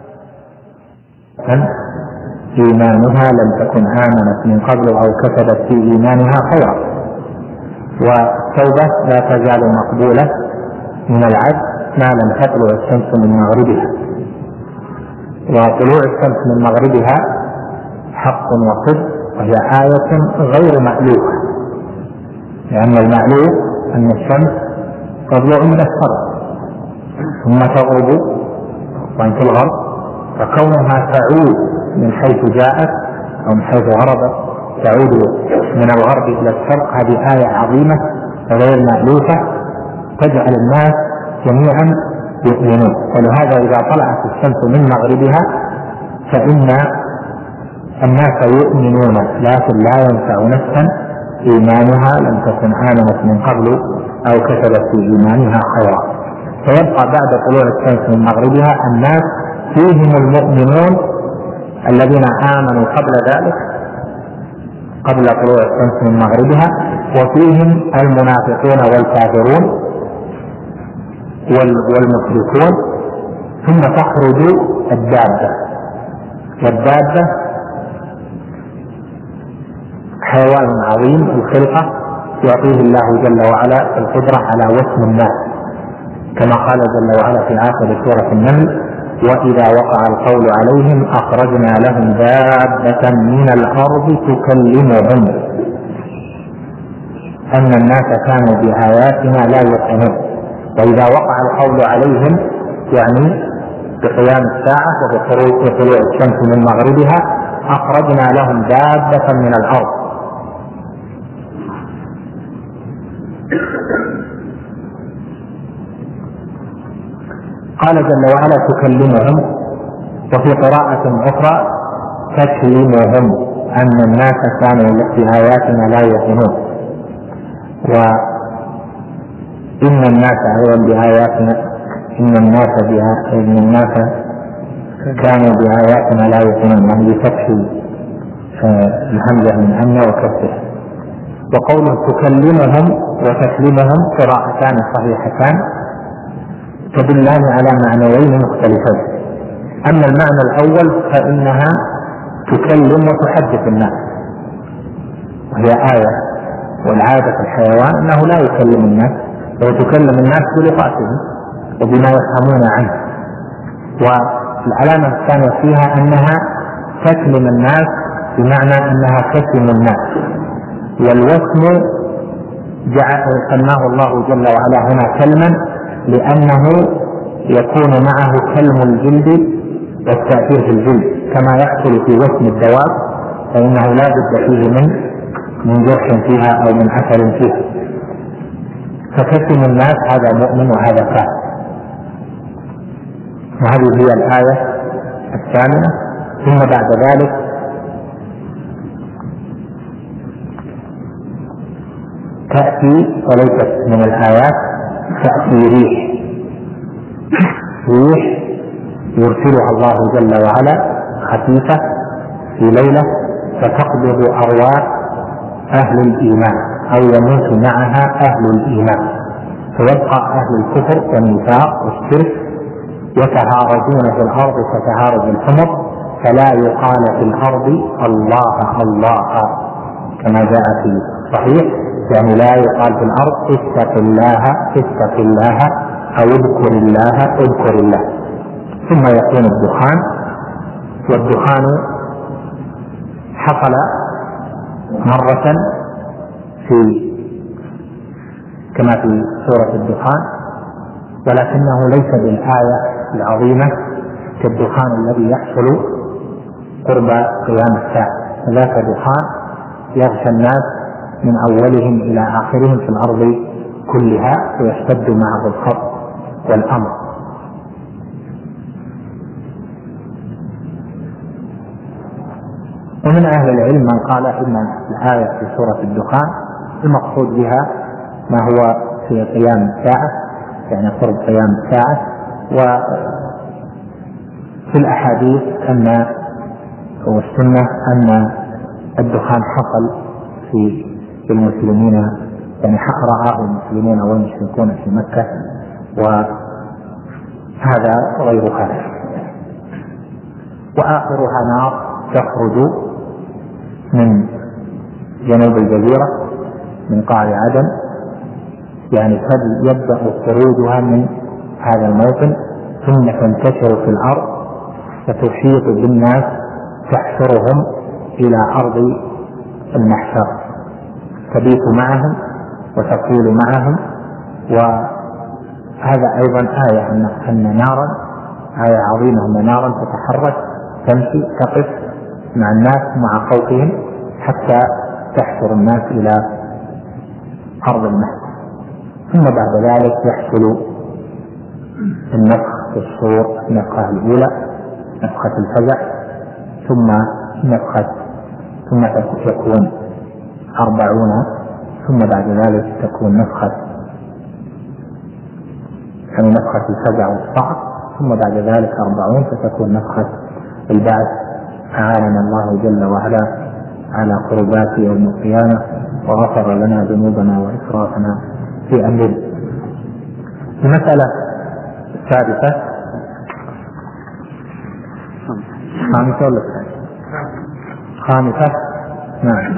إيمانها لم تكن آمنت من قبل أو كسبت في إيمانها خيرا، والتوبة لا تزال مقبولة من العبد ما لم تطلع الشمس من مغربها، وطلوع الشمس من مغربها حق وصدق، وهي آية غير مألوفة، لأن المألوف أن الشمس تطلع من الشرق ثم تغرب وأن تغرب، فكونها تعود من حيث جاءت أو من حيث غربت تعود من الغرب إلى الشرق، هذه آية عظيمة غير مألوفة تجعل الناس جميعا يؤمنون. ولهذا إذا طلعت الشمس من مغربها فإن الناس يؤمنون، لكن لا ينفع نفسا إيمانها لم تكن آمنت من قبل أو كسبت في إيمانها خيرا. فيبقى بعد طلوع الشمس من مغربها الناس فيهم المؤمنون الذين آمنوا قبل ذلك قبل طلوع الشمس من مغربها، وفيهم المنافقون والكافرون والمشركون، ثم تخرج الدابة. والدابة حيوان عظيم الخلقة يعطيه الله جل وعلا القدرة على وسم الناس، كما قال جل وعلا في آخر سورة النمل: وإذا وقع القول عليهم أخرجنا لهم دابة من الأرض تكلمهم أن الناس كانوا بآياتنا لا يوقنون. وإذا وقع القول عليهم يعني بقيام الساعة وبطلوع الشمس من مغربها أخرجنا لهم دابة من الأرض. قال جل وعلا تكلمهم، وفي قراءة أخرى تكلمهم أن الناس كانوا بآياتنا لا يوقنون. وإن الناس أيضا بآياتنا إن الناس بها إن الناس كانوا بآياتنا لا يوقنون، يعني بفتح الهمزة من أن وكسرها. وقوله تكلمهم وتكلمهم قراءتان صحيحتان تدلان على معنيين مختلفين. أما المعنى الأول فإنها تكلم وتحدث الناس، وهي آية، والعادة في الحيوان أنه لا يكلم الناس، ويتكلم الناس بلغتهم وبما يفهمون عنه. والعلامة الثانية فيها أنها تكلم الناس بمعنى أنها تكلم الناس. والوسم سماه الله جل وعلا هنا كلما لأنه يكون معه كلم الجلد والتأثير في الجلد، كما يحصل في وسم الدواب فإنه لا بد فيه من من جرح فيها أو من أثر فيها. فتكلم الناس هذا مؤمن وهذا كافر. وهذه هي الآية الثامنة. ثم بعد ذلك تأتي وليست من الآيات، تأتي ريح ريح يرسلها الله جل وعلا خفيفة في ليلة فتقبض أرواح أهل الإيمان أو يموت معها أهل الإيمان، فيبقى أهل الكفر والنفاق والشرك يتهارجون في الأرض كتهارج الحمر، فلا يقال في الأرض الله الله كما جاء في صحيح، يعني لا يقال في الأرض اتق الله اتق الله أو اذكر الله اذكر الله. ثم يكون الدخان، والدخان حصل مرة في كما في سورة الدخان، ولكنه ليس بالآية العظيمة كالدخان الذي يحصل قرب قيام الساعة، ذاك دخان يغشى الناس من أولهم إلى آخرهم في الأرض كلها ويشتد معه الخط والأمر. ومن أهل العلم من قال إن الآية في سورة الدخان المقصود بها ما هو في قيام الساعة، يعني قرب قيام الساعة. وفي الأحاديث أن والسنة أن الدخان حصل في المسلمين، يعني رآه المسلمون والمشركون في مكة، هذا غير كافر. وآخرها نار تخرج من جنوب الجزيرة من قاع عدن، يعني يبدأ خروجها من هذا الموطن ثم تنتشر في الأرض فتحيط بالناس تحشرهم إلى أرض المحشر، تبيت معهم وتقول معهم. وهذا أيضا آية أن نارا آية عظيمة أن نارا تتحرك تمشي تقف مع الناس مع خوفهم حتى تحشر الناس إلى أرض المحشر. ثم بعد ذلك يحصل النفخ في الصور، النفخة الأولى نفخة الفزع، ثم نفخة ثم تكون أربعون، ثم بعد ذلك تكون نفخة يعني نفخة الفزع والصعق، ثم بعد ذلك أربعون فتكون نفخة البعث. أعاننا الله جل وعلا على قربات يوم القيامة وغفر لنا ذنوبنا وإسرافنا في أمرنا. المسألة السادسة خامسة ولا خامسة؟ نعم.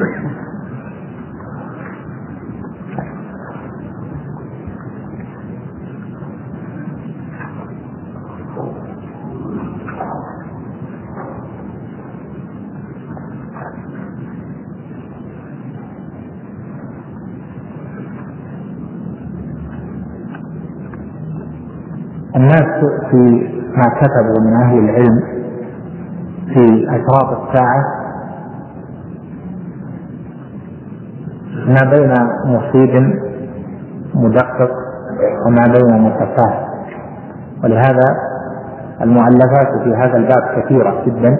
الناس في ما كتبوا من أهل العلم في أشراط الساعة ما بين مصيب مدقق وما بين متفاهم، ولهذا المؤلفات في هذا الباب كثيرة جدا،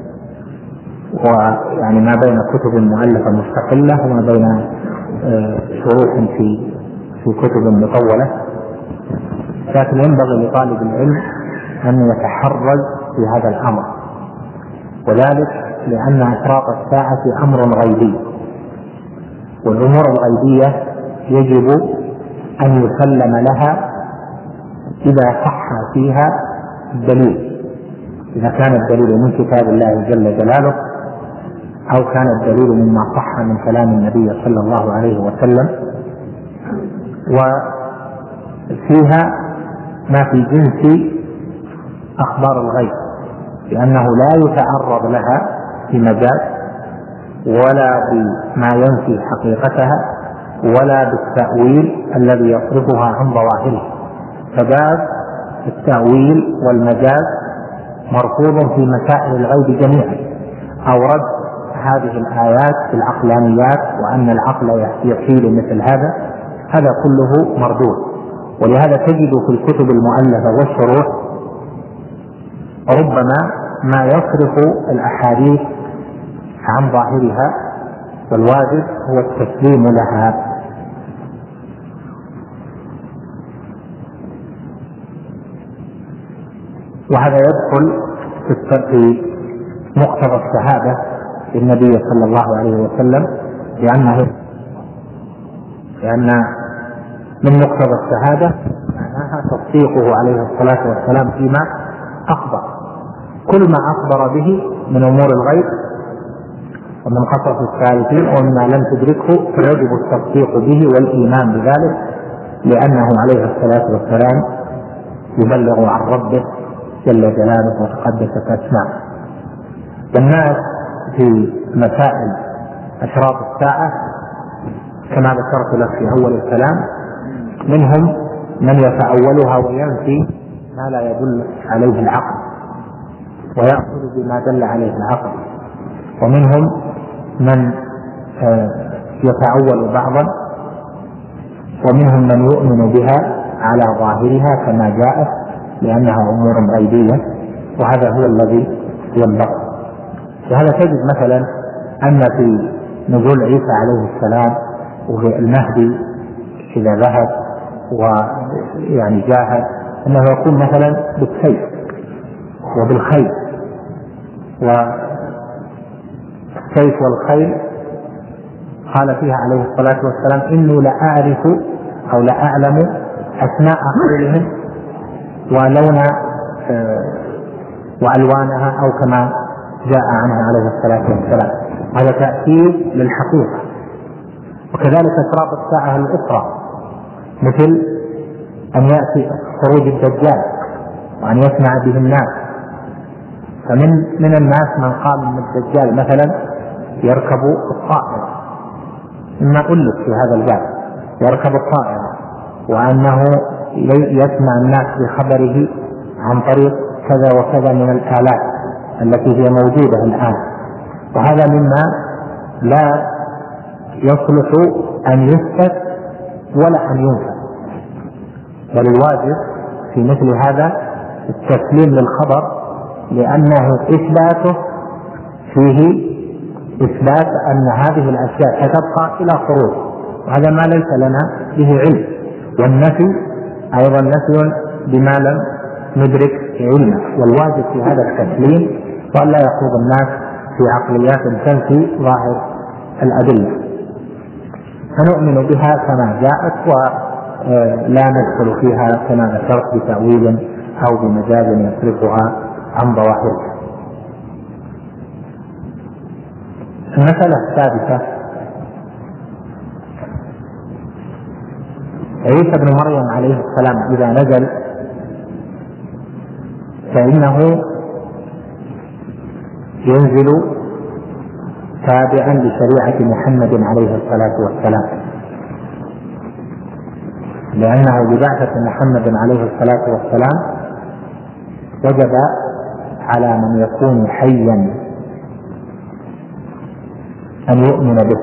ويعني ما بين كتب مؤلفة مستقلة وما بين شروح في في كتب مطولة. لكن ينبغي لطالب العلم أن يتحرز في هذا الأمر، وذلك لأن أشراط الساعة أمر غيبي، والأمور الغيبية يجب أن يسلم لها إذا صح فيها الدليل، إذا كان الدليل من كتاب الله جل جلاله أو كان الدليل مما صح من كلام النبي صلى الله عليه وسلم. وفيها ما في جنس أخبار الغيب، لأنه لا يتعرض لها في مجال ولا بما ينفي حقيقتها ولا بالتأويل الذي يصرفها عن ظواهرها، فباب التأويل والمجاز مرفوض في مسائل الغيب جميعا، أو رد هذه الآيات في العقلانيات وأن العقل يحيل مثل هذا، هذا كله مردود. ولهذا تجد في الكتب المؤلفة والشروح ربما ما يصرف الأحاديث عن ظاهرها، والواجب هو التسليم لها. وهذا يدخل في مقتضى الشهادة للنبي صلى الله عليه وسلم، لأنه لأن من مقتضى الشهادة معناها تصديقه عليه الصلاة والسلام فيما أخبر. كل ما أخبر به من أمور الغيب ومن قصص السالفين ومما لم تدركه فيجب التصديق به والإيمان بذلك، لأنه عليه الصلاة والسلام يبلغ عن ربه جل جلاله وتقدست أسماءه. والناس في مسائل أشراط الساعة كما ذكرت لك في أول الكلام منهم من يتأولها وينفي ما لا يدل عليه العقل ويأخذ بما دل عليه العقل، ومنهم من يتأول بعضا، ومنهم من يؤمن بها على ظاهرها كما جاءت لأنها أمور غيبية، وهذا هو الذي ينبغي. وهذا تجد مثلا أن في نزول عيسى عليه السلام وفي المهدي إذا ذهب ويعني جاهد أنه يكون مثلا بالسيف وبالخيل، والسيف والخيل قال فيها عليه الصلاة والسلام إني لأعرف أو لأعلم أسماء خيلهم ولون وألوانها أو كما جاء عنها عليه الصلاة والسلام. هذا تأكيد للحقيقة. وكذلك أشراط الساعة الأخرى مثل أن يأتي خروج الدجال وأن يسمع به الناس. فمن من الناس من قال أن الدجال مثلا يركب الطائرة، إما ألف في هذا الباب يركب الطائرة، وأنه يسمع الناس بخبره عن طريق كذا وكذا من الآلات التي هي موجودة الآن. وهذا مما لا يصلح أن يثبت ولا أن ينفى، بل الواجب في مثل هذا التسليم للخبر، لأنه إثباته فيه إثبات أن هذه الأشياء ستبقى إلى خروج، وهذا ما ليس لنا به علم. والنفي أيضا نفي بما لم ندرك علمه، والواجب في هذا التسليم وأن لا يخوض الناس في عقليات تنفي ظاهر الأدلة، فنؤمن بها كما جاءت ولا ندخل فيها كما ذكرت بتأويل أو بمجاز يصرفها عن ظواهرها. المسألة السادسة: عيسى بن مريم عليه السلام إذا نزل فإنه ينزل تابعا لشريعة محمد عليه الصلاة والسلام، لأنه ببعثة محمد عليه الصلاة والسلام وجب على من يكون حيا أن يؤمن به.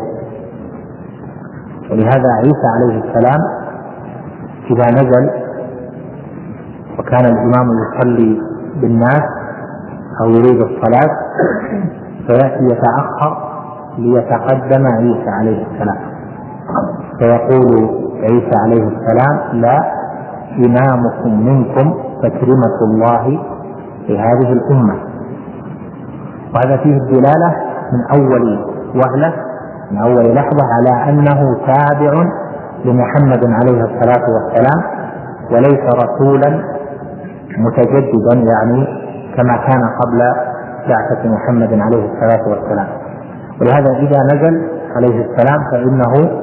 ولهذا عيسى عليه السلام إذا نزل وكان الإمام يصلي بالناس أو يريد الصلاة فيأتي يتأخر ليتقدم عيسى عليه السلام، فيقول عيسى عليه السلام: لا، إمامكم منكم تكرمة الله لهذه الأمة. وهذا فيه الدلالة من أول وهلة من أول لحظة على أنه تابع لمحمد عليه الصلاة والسلام وليس رسولا متجددا يعني كما كان قبل بعثة محمد عليه الصلاة والسلام. ولهذا إذا نزل عليه السلام فإنه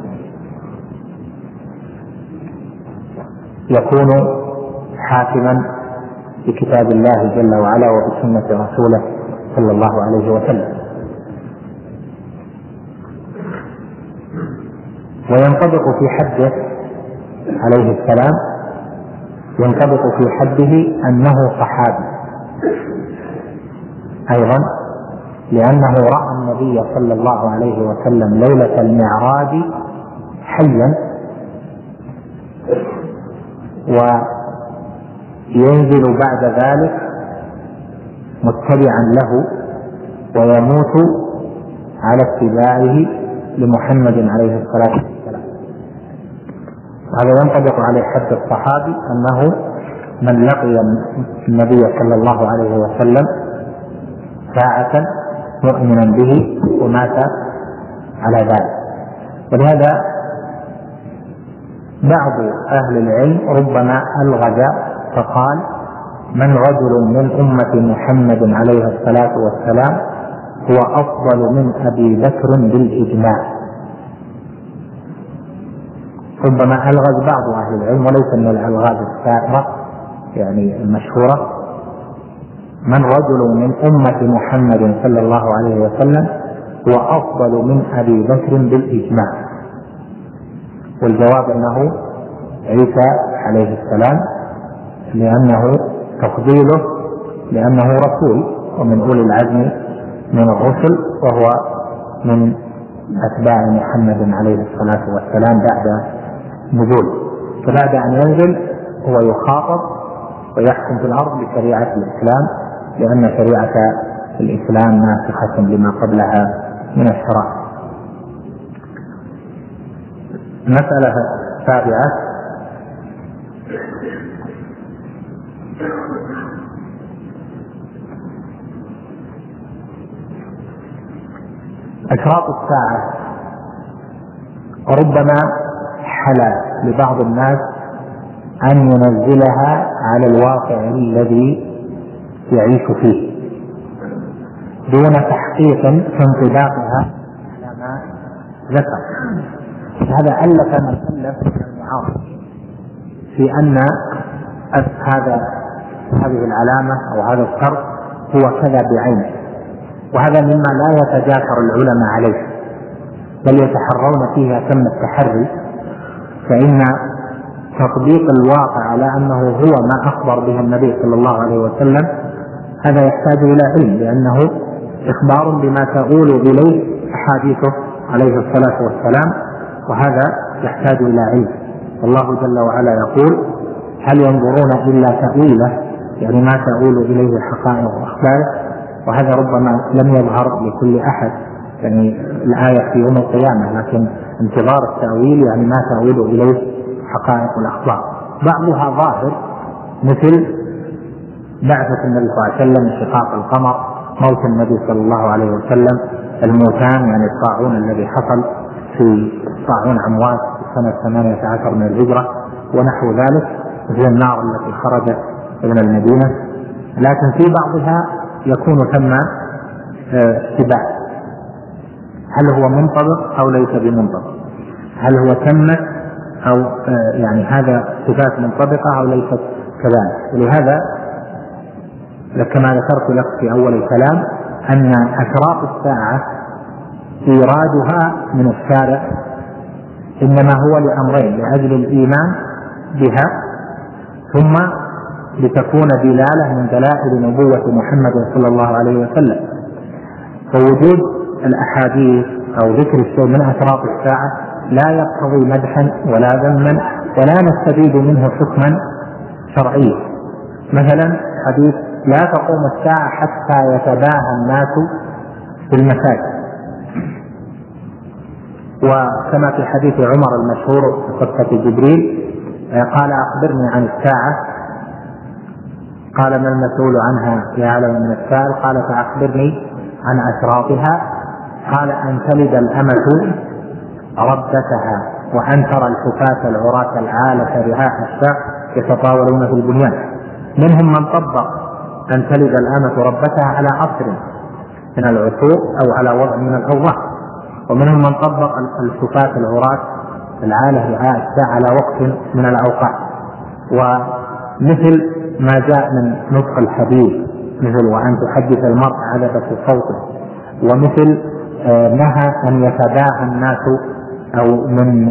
يكون حاكما بكتاب الله جل وعلا وبسنة رسوله صلى الله عليه وسلم. وينطبق في حده عليه السلام ينطبق في حده أنه صحابي أيضا، لأنه رأى النبي صلى الله عليه وسلم ليلة المعراج حيا، وينزل بعد ذلك متبعا له ويموت على اتباعه لمحمد عليه الصلاة والسلام. هذا ينطبق عليه حد الصحابي أنه من لقي النبي صلى الله عليه وسلم ساعة مؤمنا به ومات على ذلك. ولهذا بعض أهل العلم ربما ألغز فقال: من رجل من أمة محمد عليه الصلاة والسلام هو أفضل من أبي بكر بالإجماع. ربما ألغز بعض أهل العلم وليس من الألغاز السائرة يعني المشهورة: من رجل من أمة محمد صلى الله عليه وسلم هو أفضل من أبي بكر بالإجماع. والجواب أنه عيسى عليه السلام، لأنه تفضيله لأنه رسول ومن أولي العزم من الرسل، وهو من أتباع محمد عليه الصلاة والسلام بعد نزول. فبعد أن ينزل هو يخاطب ويحكم في الأرض بشريعة الإسلام، لأن شريعة الإسلام ناسخة لما قبلها من الشرائع. المسألة السابعة: أشراط الساعة. ربما حلا لبعض الناس أن ينزلها على الواقع الذي يعيش فيه دون تحقيق في انطباقها على ما ذكر. هذا ألف من ألف من المعاصر في أن هذا هذه العلامة أو هذا الشرط هو كذا بعينه، وهذا مما لا يتجاثر العلماء عليه بل يتحرون فيه أتم التحري، فإن تطبيق الواقع على أنه هو ما أخبر به النبي صلى الله عليه وسلم هذا يحتاج إلى علم، لأنه إخبار بما تؤول إليه أحاديثه عليه الصلاة والسلام، وهذا يحتاج إلى علم. الله جل وعلا يقول: هل ينظرون إلا تأويله، يعني ما تؤول إليه حقائق وأخباره، وهذا ربما لم يظهر لكل أحد، يعني الآية في يوم القيامة، لكن انتظار التأويل يعني ما تؤول إليه حقائق الأخبار. بعضها ظاهر مثل بعثة النبي صلى الله عليه وسلم، انشقاق القمر، موت النبي صلى الله عليه وسلم، الموتان يعني الطاعون الذي حصل في طاعون عمواس سنة ثمانية عشر من الهجرة ونحو ذلك، مثل النار التي خرجت من المدينة. لكن في بعضها يكون ثم اشتباه، هل هو منطبق أو ليس بمنطبق، هل هو تمت أو يعني هذا صفات منطبقة أو ليست كذلك. ولهذا كما ذكرت لك في أول الكلام أن أشراط الساعة إيرادها من الشارع إنما هو لأمرين: لأجل الإيمان بها، ثم لتكون دلالة من دلائل نبوة محمد صلى الله عليه وسلم. فوجود الأحاديث أو ذكر الشيء من أشراط الساعة لا يقتضي مدحا ولا ذما ولا نستفيد منه حكما شرعيا. مثلا حديث: لا تقوم الساعة حتى يتباهى الناس في المساجد، وكما في حديث عمر المشهور في قصة جبريل قال: أخبرني عن الساعة. قال: ما المسؤول عنها بأعلم من السائل؟ قال: فأخبرني عن أشراطها. قال: أن تلد الأمة ربتها، وأن ترى الحفاة العراة العالة رعاء الشاء يتطاولون في البنيان. منهم من طبق أن تلد الأمة ربتها على عصر من العصور أو على وضع من الأوضاع، ومنهم من طبق الحفاة العراة العالة رعاء الشاء على وقت من الأوقات. ومثل ما جاء من نطق الحديث، مثل: وأن تحدث المرء عدد صوته، ومثل آه نهى أن يتباهى الناس، أو من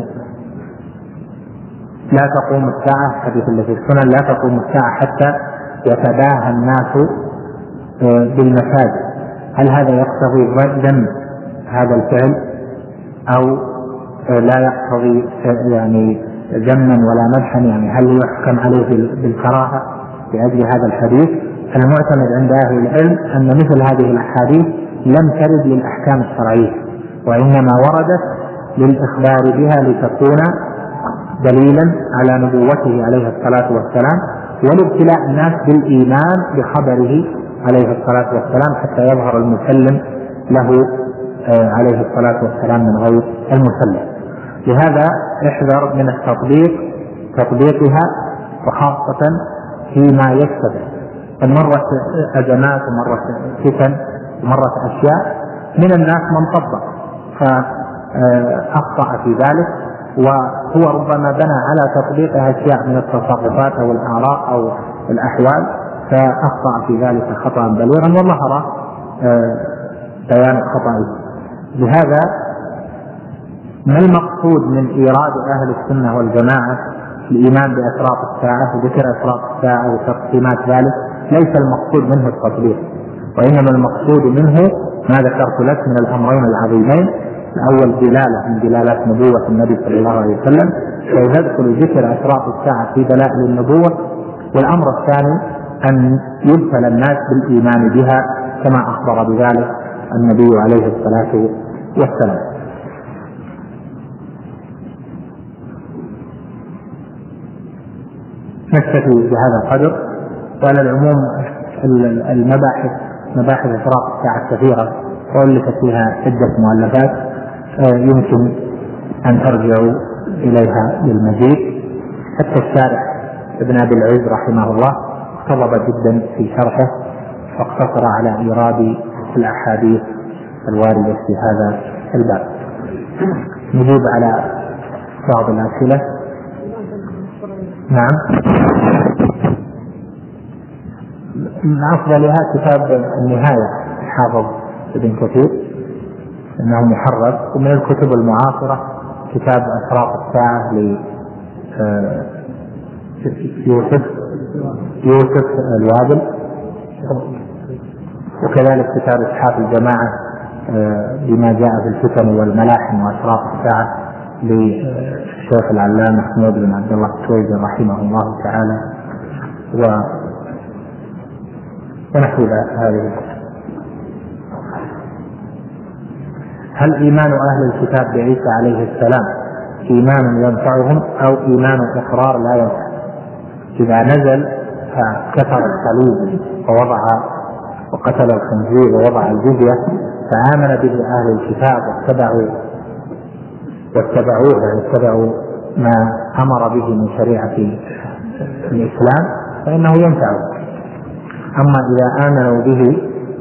لا تقوم الساعة، حديث اللي في السنن: لا تقوم الساعة حتى يتباهى الناس آه بالمساجد. هل هذا يقتضي ذم هذا الفعل أو آه لا يقتضي يعني ذما ولا مدحا؟ يعني هل يحكم عليه بالكراهة لأجل هذا الحديث؟ المعتمد عند أهل العلم أن مثل هذه الأحاديث لم ترد للأحكام الشرعية، وإنما وردت للإخبار بها لتكون دليلا على نبوته عليه الصلاة والسلام، ولابتلاء الناس بالإيمان بخبره عليه الصلاة والسلام حتى يظهر المسلم له عليه الصلاة والسلام من غير المسلم. لهذا احذر من التطبيق تطبيقها، وخاصة فيما يشتبه. فمرة أزمات ومرة فتن ومرة أشياء من الناس من طبق فأخطأ في ذلك، وهو ربما بنى على تطبيقها أشياء من التصرفات أو الآراء أو الأحوال، فأخطأ في ذلك خطأ بليغا وظهر بيان خطأه. لهذا ما المقصود من إيراد أهل السنة والجماعة الإيمان بأشراط الساعة وذكر أشراط الساعة وتقسيمات ذلك؟ ليس المقصود منه التطبيق، وإنما المقصود منه ما ذكرت لك من الأمرين العظيمين: الأول دلالة من دلالات نبوة النبي صلى الله عليه وسلم، فيدخل ذكر أشراط الساعة في دلائل النبوة، والأمر الثاني أن يبتلى الناس بالإيمان بها كما أخبر بذلك النبي عليه الصلاة والسلام. نكتفي بهذا القدر. وعلى العموم المباحث مباحث أشراط الساعة كثيرة وألفت فيها عدة مؤلفات، يمكن أن ترجعوا إليها للمزيد. حتى الشارح ابن أبي العز رحمه الله اقتضب جدا في شرحه واقتصر على إيراد الأحاديث الواردة في هذا الباب. نجيب على بعض الأسئلة. نعم. من أفضلها كتاب النهاية حافظ ابن كثير إنه محرر. ومن الكتب المعاصرة كتاب أشراط الساعة ليوسف يوسف الوابل، وكذلك كتاب إسحاق الجماعة بما جاء في الفتن والملاحم وأشراط الساعة للشيخ العلامة محمود بن عبد الله السويدي رحمه الله تعالى ونحو هذه. هل إيمان أهل الكتاب بعيسى عليه السلام إيمان ينفعهم أو إيمان إقرار لا ينفع؟ إذا نزل كسر الصليب ووضع وقتل الخنزير ووضع الجزية فآمن به أهل الكتاب واتبعوا واتبعوه واتبعوا ما أمر به من شريعة الإسلام فإنه ينفعه. أما إذا آمنوا به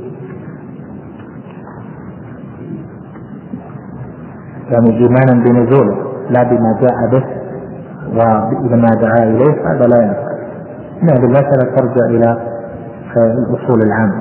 يعني إيمانا بنزوله لا بما جاء به وبما دعا إليه هذا لا ينفع. هذه المسألة ترجع إلى الأصول العامة.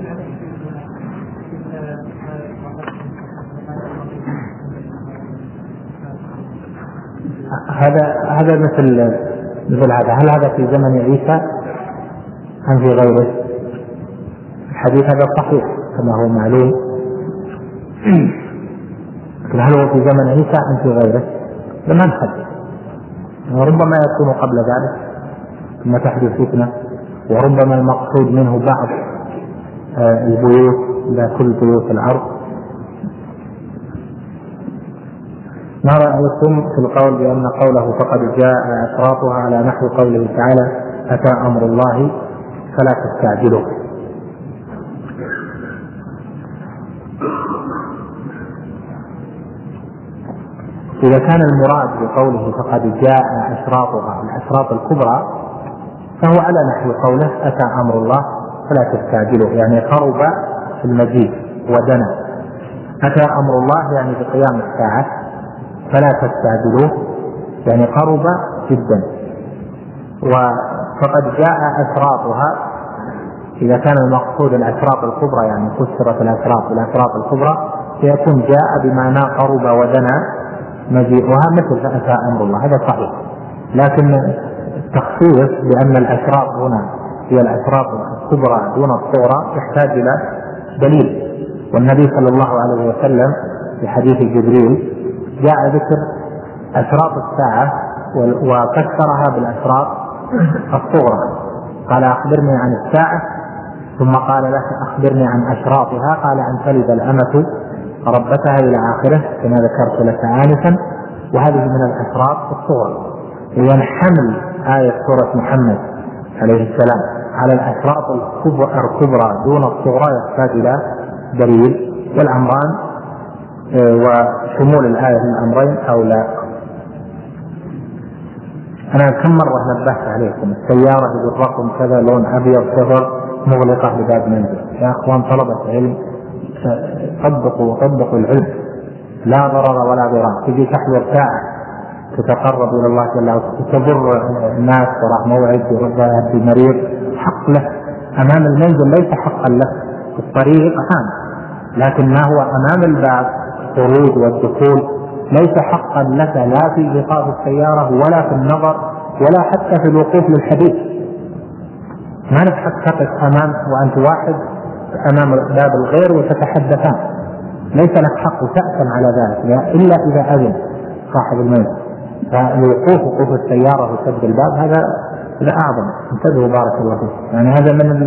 هذا هذا مثل مثل هذا. هل هذا في زمن عيسى أم في غيره؟ الحديث هذا صحيح كما هو معلوم، لكن هل هو في زمن عيسى أم في غيره؟ لما نحدث، وربما يكون قبل ذلك ثم تحدث فتنة، وربما المقصود منه بعض البيوت لا كل بيوت الأرض. ما رأيكم في القول بأن قوله فقد جاء أشراطها على نحو قوله تعالى أتى أمر الله فلا تستعجلوه؟ إذا كان المراد بقوله فقد جاء أشراطها الأشراط الكبرى فهو على نحو قوله أتى أمر الله فلا تستعجلوه، يعني قرب في المجيء ودنا. أتى أمر الله يعني بقيام الساعة، فلا تستعجلوه يعني قرب جدا. وفقد جاء أشراطها إذا كان المقصود الأشراط الكبرى يعني فسرت الأشراط بالأشراط الكبرى فيكون جاء بمعنى قرب ودنا مجيئها مثل أتى أمر الله، هذا صحيح. لكن التخصيص بأن الأشراط هنا هي الأشراط الكبرى دون الصغرى يحتاج إلى دليل. والنبي صلى الله عليه وسلم في حديث جبريل جاء ذكر أشراط الساعة وفسرها بالأشراط الصغرى، قال أخبرني عن الساعة، ثم قال له أخبرني عن أشراطها، قال أن تلد الأمة ربتها إلى آخره كما ذكرت لك آنفا، وهذه من الأشراط الصغرى. إذن حمل آية سورة محمد عليه السلام على الأشراط الكبرى دون الصغرى يحتاج إلى دليل، والأمران وشمول الآية للأمرين أو لا. أنا كم مرة نبهت عليكم السيارة بالرقم كذا لون أبيض صفر مغلقة لباب منزل. يا أخوان طلبة علم طبقوا طبقوا العلم، لا ضرر ولا ضرار. تجي تحضر ساعة تتقرب إلى الله جل وعلا تضر الناس وراح موعد ورد بمريض حق له أمام المنزل ليس حقا له في الطريق عام، لكن ما هو أمام الباب الخروج والدخول ليس حقا لك لا في إيقاف السيارة ولا في النظر ولا حتى في الوقوف للحديث. ما لك حق تقف أمام وأنت واحد أمام باب الغير وتتحدثان، ليس لك حق تأثم على ذلك إلا إذا أذن صاحب المنزل. فالوقوف وقوف السيارة وسد الباب هذا لا أعظم. انتبهوا بارك الله فيكم، يعني هذا من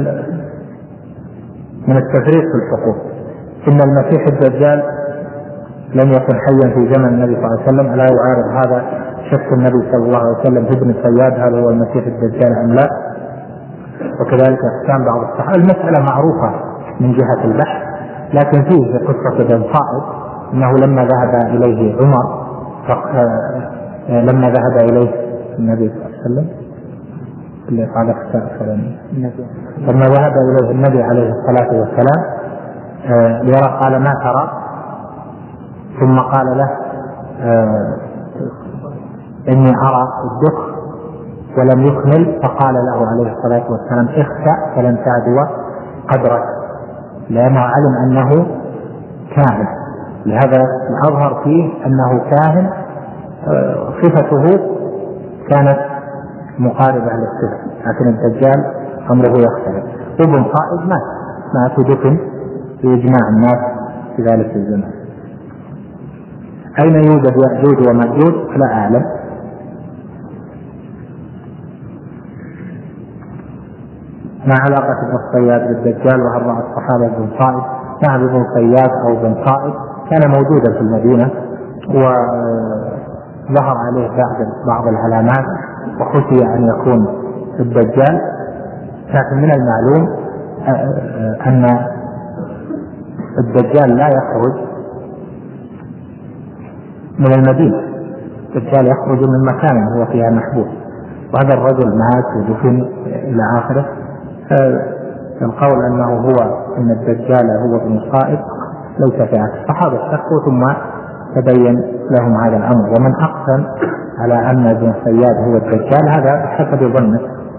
من التفريط في الحقوق. إن المسيح الدجال لم يكن حيا في زمن النبي صلى الله عليه وسلم، لا يعارض هذا شك النبي صلى الله عليه وسلم في ابن الصياد هل هو المسيح الدجال أم لا، وكذلك أحكام بعض الصحابة. المسألة معروفة من جهة البحث، لكن فيه في قصة ابن صائد أنه لما ذهب إليه عمر لما ذهب إليه النبي صلى الله عليه وسلم اللي قال استأثرني لما ذهب إليه النبي عليه الصلاة والسلام آه ليرى قال ما ترى، ثم قال له آه إني أرى الدخ ولم يكمل، فقال له عليه الصلاة والسلام اخسأ فلن تعدو قدرك، لأنه علم أنه كاهن. لهذا الأظهر فيه أنه كاهن، صفته كانت مقاربة للصفة، لكن الدجال أمره يختلف. ابن صائب مات مات دفن بإجماع الناس في ذلك الزمن. أين يوجد يأجوج ومأجوج لا أعلم. ما علاقة ابن الصياد بالدجال؟ وهل رأى الصحابة ابن صائب؟ نعم، ابن صياد أو ابن صائب كان موجودا في المدينة وظهر عليه بعض بعض العلامات وخشي أن يكون الدجال، لكن من المعلوم أن الدجال لا يخرج من المدينة، الدجال يخرج من مكان هو فيها محبوس، وهذا الرجل مات ودفن إلى آخره. القول أنه هو أن الدجال هو ابن صائب ليس في عكس الصحابة شكوا ثم تبين لهم هذا الأمر. ومن أقسم على أن ابن صياد هو الدجال هذا حسب ظنه،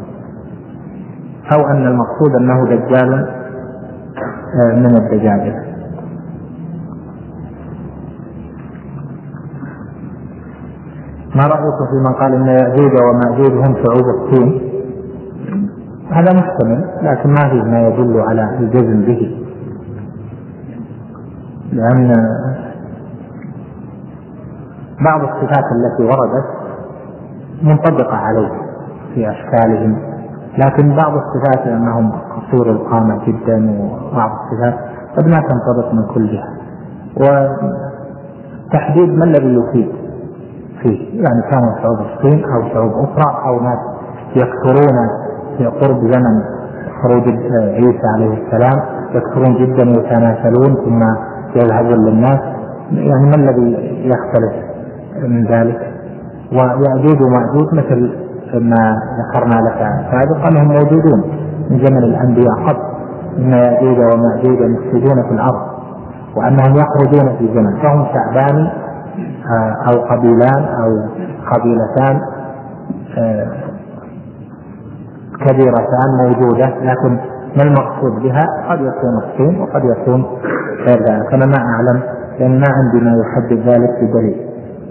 أو أن المقصود أنه دجال من الدجاجة. ما رأيكم في من قال إن يأجوج ومأجوج هم شعوب الصين؟ هذا محتمل، لكن ما فيه ما يدل على الجزم به، لأن بعض الصفات التي وردت منطبقة عليه في أشكالهم، لكن بعض الصفات أنهم قصير القامة جدا، وبعض الصفات قد ما تنطبق من كل جهة. وتحديد ما الذي يفيد فيه، يعني كانوا شعوب الصين أو شعوب أخرى أو ناس يكثرون في قرب زمن خروج عيسى عليه السلام، يكثرون جدا ويتناسلون ثم يذهبون للناس، يعني ما الذي يختلف من ذلك؟ ويأجوج ومأجوج مثل ما ذكرنا لك سابقا أنهم موجودون من زمن الأنبياء قبل، إن يأجوج ومأجوج مفسدون في الأرض، وأنهم يخرجون في زمن، فهم شعبان أو قبيلان أو قبيلتان كبيرتان موجودة، لكن ما المقصود بها؟ قد يكون الصين وقد يكون غير ذلك، أنا ما أعلم لأن ما عندي ما يحدد ذلك بدليل.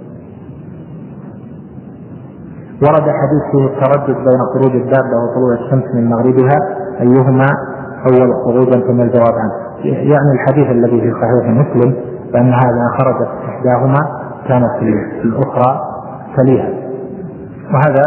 ورد حديث فيه التردد بين خروج الدابة وطلوع الشمس من مغربها أيهما أول خروجا، ثم الجواب عنه، يعني الحديث الذي في صحيح مسلم بأن هذا خرجت إحداهما كانت الأخرى تليها. وهذا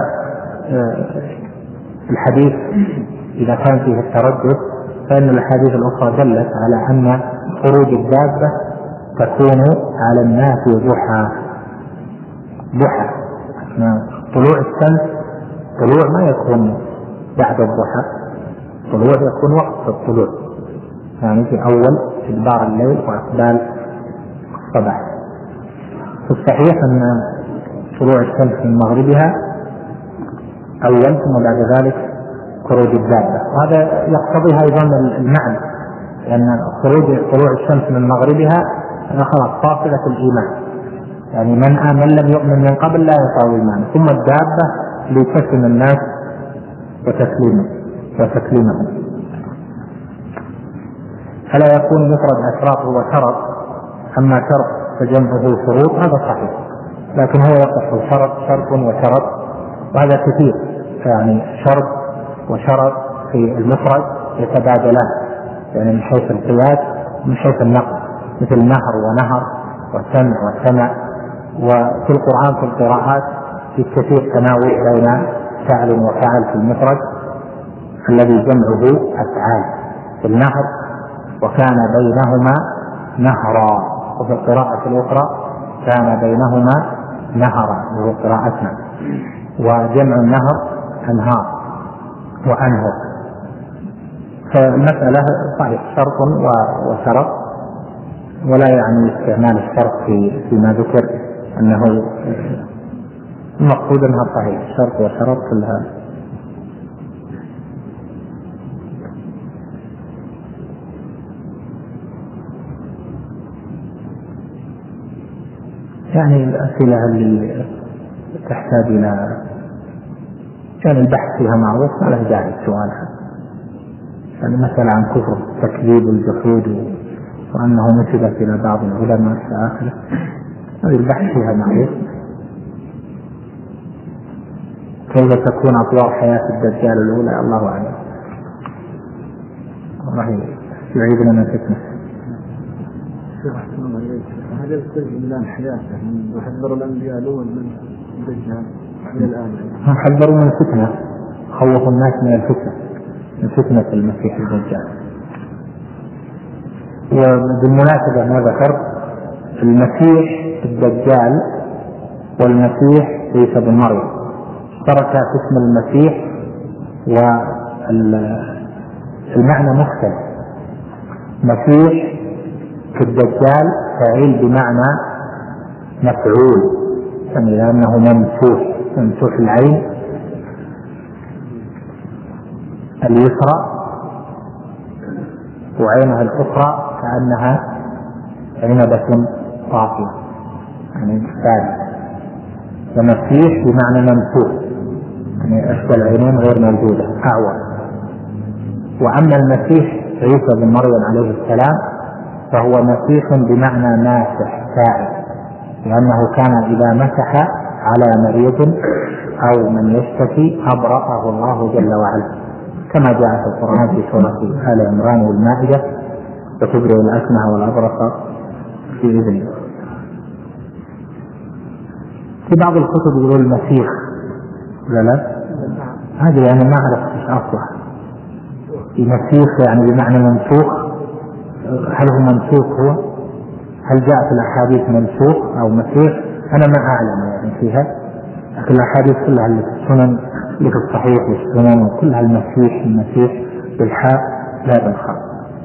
الحديث إذا كان فيه التردد فإن الحديث الأخرى دلت على أن خروج الدابة تكون على الناس ضحى ضحى طلوع الشمس، طلوع ما يكون بعد الضحى، طلوع يكون وقت الطلوع، يعني في أول إدبار الليل وإقبال الصباح. في الصحيح أن طلوع الشمس من مغربها أول، ثم بعد ذلك خروج الدابة، وهذا يقتضيها أيضا المعنى، لأن خروج طلوع الشمس من مغربها خلاص فاصلة الإيمان، يعني من آمن لم يؤمن من قبل لا يساوي إيمان، ثم الدابة لتسلم الناس وتسليمه وتسليمهم. فلا يكون مفرد أشراط هو شرط، أما شرط فجمعه شروط هذا صحيح، لكن هو يقص شرط شرط وشرط، وهذا كثير، يعني شرط وشرط في المفرد يتبادلان، يعني من حيث القياس ومن حيث النقل، مثل نهر ونهر وسمع وسمع. وفي القرآن في القراءات في كثير تناوب بين فعل وفعل في المفرد الذي جمعه أفعال في النهر، وكان بينهما نهرا، وفي القراءة الأخرى كان بينهما نهرا وهو قراءتنا، وجمع النهر أنهار وأنهر. فالمسألة صحيح شرط وشرط، ولا يعني استعمال الشرط في فيما ذكر أنه المقصود أنها صحيح، شرط وشرط كلها يعني الأسئلة اللي تحتاج إلى يعني البحث فيها معروف ما له داعي سؤالها، يعني مثلا عن كفر التكذيب والجحود وأنه نسبت إلى بعض العلماء في آخره، هذه البحث فيها معروف. كيف تكون أطوار حياة الدجال الأولى الله أعلم. الله يعيد لنا فتنة. هذا السجن الآن حياته يحذر الأنبياء الأول من الدجال إلى الآن. هم حذروا من الفتنة، خوفوا الناس من الفتنة، من فتنة المسيح الدجال. وبالمناسبة ما ذكر المسيح الدجال والمسيح عيسى بن مريم ترك اسم المسيح والمعنى مختلف. مسيح في الدجال فعيل بمعنى مفعول، يعني لأنه ممسوح، ممسوح العين اليسرى وعينها الأخرى كأنها عنبة طافية، يعني ثالث. ومسيح بمعنى ممسوح، يعني أشبه العينين غير موجودة أعور. وأما المسيح عيسى بن مريم عليه السلام فهو مسيح بمعنى ماسح سائل، لأنه كان إذا مسح على مريض أو من يشتكي أبرأه الله جل وعلا، كما جاء في القرآن في سورة آل عمران والمائدة: وتبرئ الأكمه والأبرص في إذنه. في بعض الكتب يقول المسيح، لا لا هذا يعني ما أعرف إيش أصلها. المسيح يعني بمعنى منسوخ، هل هو منسوخ؟ هو هل جاء في الأحاديث منسوخ أو مسيح؟ أنا ما أعلم يعني فيها، لكن الأحاديث كلها اللي في السنن اللي في الصحيح والسنن وكلها المسيح المسيح بالحاء لا بالخاء.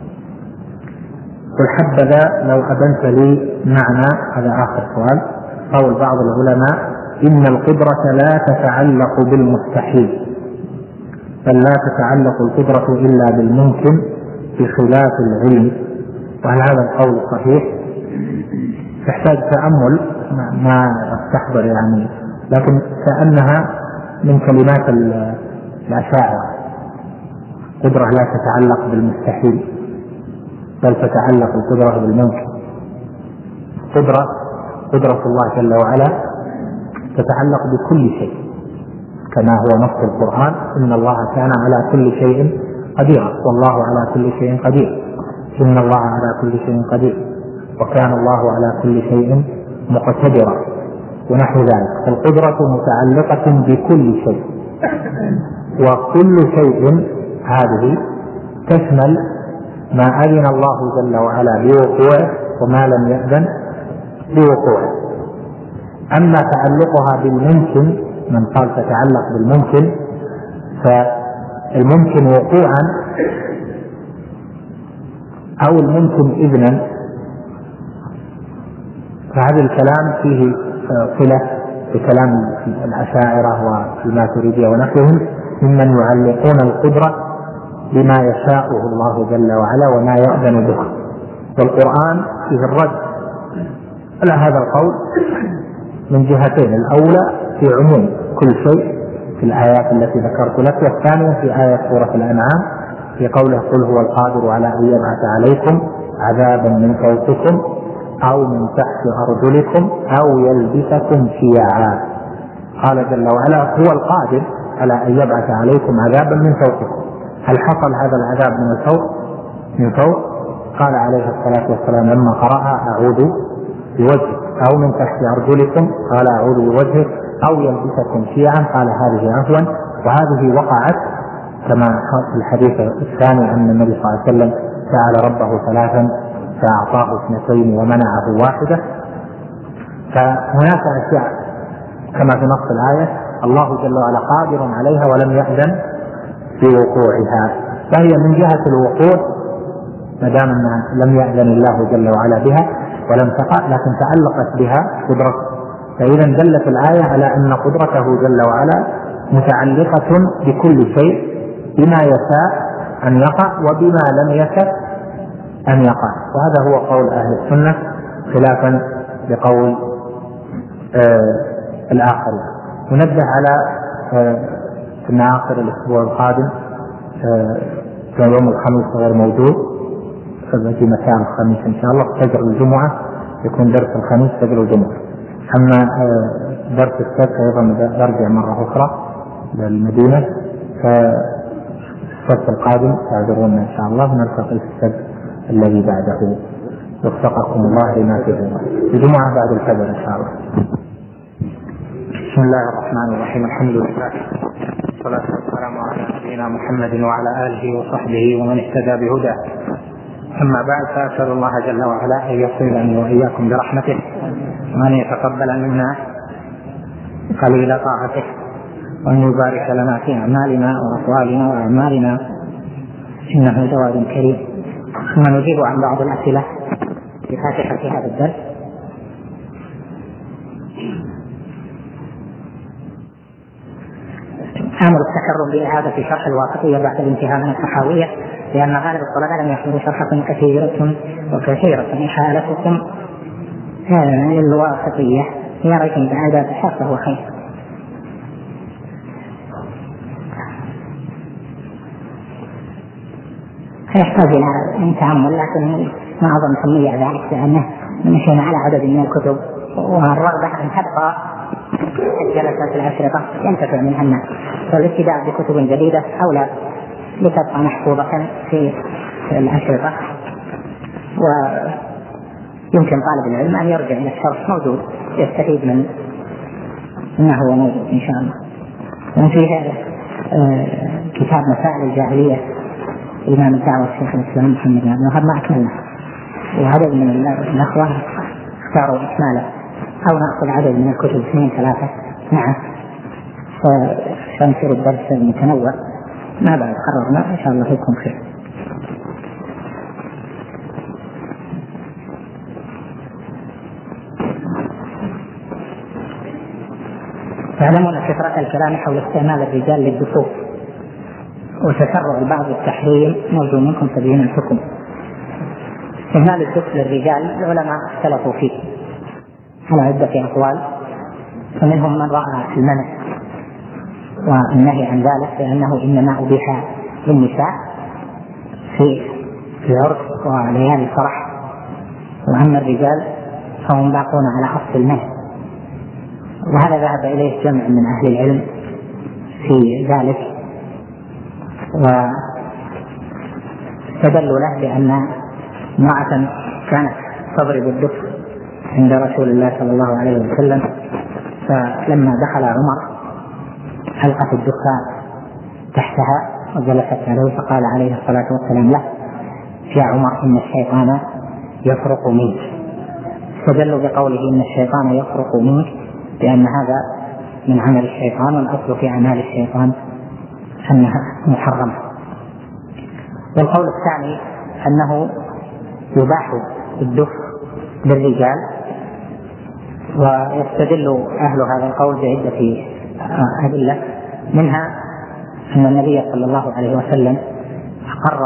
والحبذا لو أبنت لي معنى هذا آخر سؤال. قول بعض العلماء إن القدرة لا تتعلق بالمستحيل، بل لا تتعلق القدرة إلا بالممكن بخلاف العلم. وهل هذا القول صحيح؟ تحتاج تأمل، ما استحضر يعني، لكن كأنها من كلمات الأشاعرة. قدرة لا تتعلق بالمستحيل بل تتعلق القدرة بالممكن. قدرة قدرة الله جل وعلا تتعلق بكل شيء، كما هو نص القرآن: إن الله كان على كل شيء قديرا، والله على كل شيء قدير. إن الله على كل شيء قدير، وكان الله على كل شيء مقتدرا، ونحو ذلك. فالقدرة متعلقة بكل شيء، وكل شيء هذه تشمل ما أذن الله جل وعلا بوقوعه وما لم يأذن بوقوعه. أما تعلقها بالممكن، من قال تتعلق بالممكن، فالممكن وقوعا أو الممكن إذنا، فهذا الكلام فيه صلة بكلام الأشاعرة والماتريدية ونحوهم ممن يعلقون القدرة بما يشاءه الله جل وعلا وما يأذن به. والقرآن فيه الرد على هذا القول من جهتين: الأولى في عموم كل شيء في الآيات التي ذكرت لك، والثانية في آية سورة الأنعام في قوله: قل هو القادر على أن يبعث عليكم عذابا من فوقكم أو من تحت أرجلكم أو يلبسكم شيعا. قال جل وعلا: هو القادر على أن يبعث عليكم عذابا من فوقكم. هل حصل هذا العذاب من الفوق؟ من فوق؟ قال عليه الصلاة والسلام لما قرأها: أعوذ بوجهك. أو من تحت أرجلكم؟ قال: أعوذ بوجهك. أو يلبسكم شيعا؟ قال: هذه أهون. وهذه وقعت كما في الحديث الثاني أن النبي صلى الله عليه وسلم سأل ربه ثلاثا فأعطاه اثنتين ومنعه واحدة. فهناك أشياء كما في نص الآية الله جل وعلا قادر عليها ولم يأذن بوقوعها، فهي من جهة الوقوع ما دام أنها لم يأذن الله جل وعلا بها ولم تقع، لكن تعلقت بها قدرته. فإذا دلت الآية على أن قدرته جل وعلا متعلقة بكل شيء بما يشاء أن يقع وبما لم يشاء أن يقع. وهذا هو قول أهل السنة خلافا لقول الآخرين. ونبه على أن آخر الأسبوع القادم في يوم الخميس غير موجود، في مساء الخميس إن شاء الله فجر الجمعة يكون درس الخميس فجر الجمعة. أما درس السبت أيضا برجع مرة أخرى للمدينة، فالسبت القادم تعذرونا إن شاء الله، نلتقي في السبت الذي بعده. وفقكم الله لما فيه الجمعة بعد الفجر إن شاء الله. بسم الله الرحمن الرحيم. الحمد لله والصلاة والسلام على نبينا محمد وعلى آله وصحبه ومن اهتدى بهداه. أما بعد، فأسأل الله جل وعلا أن يصلني وإياكم برحمته، وأن يتقبل منا قليل طاعته، وأن يبارك لنا في أعمالنا وأقوالنا وأعمالنا، إنه جواد كريم. ثم نجيب عن بعض الأسئلة في فاتحة هذا الدرس. آمل التكرم بإعادة شرح الواسطية بعد الانتهاء من الصحاوية، لأن غالب الطلبة لم يحضروا شرحكم كثيرة وكثيرة. إحالتكم الواسطية يا ريتم بإعادة الشرح فهو خير. يحتاج إلى تأمل، لكن ما أظن سمية ذلك، لأنه مشينا على عدد من الكتب، والرغبة أن تبقى الجلسات الأشرطة ينتفع منها الناس، فالابتداء بكتب جديدة أولى لتبقى محفوظة في الأشرطة. ويمكن طالب العلم أن يرجع إلى الشرح موجود يستفيد من ما هو موجود إن شاء الله. وفي كتاب مسائل الجاهلية إمام الدعوة الشيخ الإسلام محمد بن عبد الوهاب ما أكملنا، وعدد من الأخوة اختاروا إكماله، أو نأخذ عدد من الكتب اثنين ثلاثة معه فنصير الدرس المتنوع. ما بعد قررنا إن شاء الله فيكم خير. تعلمون كثرة الكلام حول استعمال الرجال للدفوف وتسرع البعض التحريم، نرجو منكم تبيين الحكم. استعمال الدف للرجال العلماء اختلفوا فيه على عدة أقوال، فمنهم من رأى المنع والنهي عن ذلك، لأنه إنما أبيح للنساء في العرس وليالي الفرح، وأما الرجال فهم باقون على أصل المنع. وهذا ذهب إليه جمع من أهل العلم في ذلك، واستدلوا له بأن امرأة كانت تضرب الدف عند رسول الله صلى الله عليه وسلم، فلما دخل عمر ألقت الدف تحتها وجلست عليه، فقال عليه الصلاة والسلام له: يا عمر إن الشيطان يفرق منك. استدلوا بقوله إن الشيطان يفرق منك بأن هذا من عمل الشيطان، والأصل في أعمال الشيطان أنها محرمة. والقول الثاني أنه يباح الدف للرجال، ويستدل أهل هذا القول بعدة أدلة، منها أن النبي صلى الله عليه وسلم أقر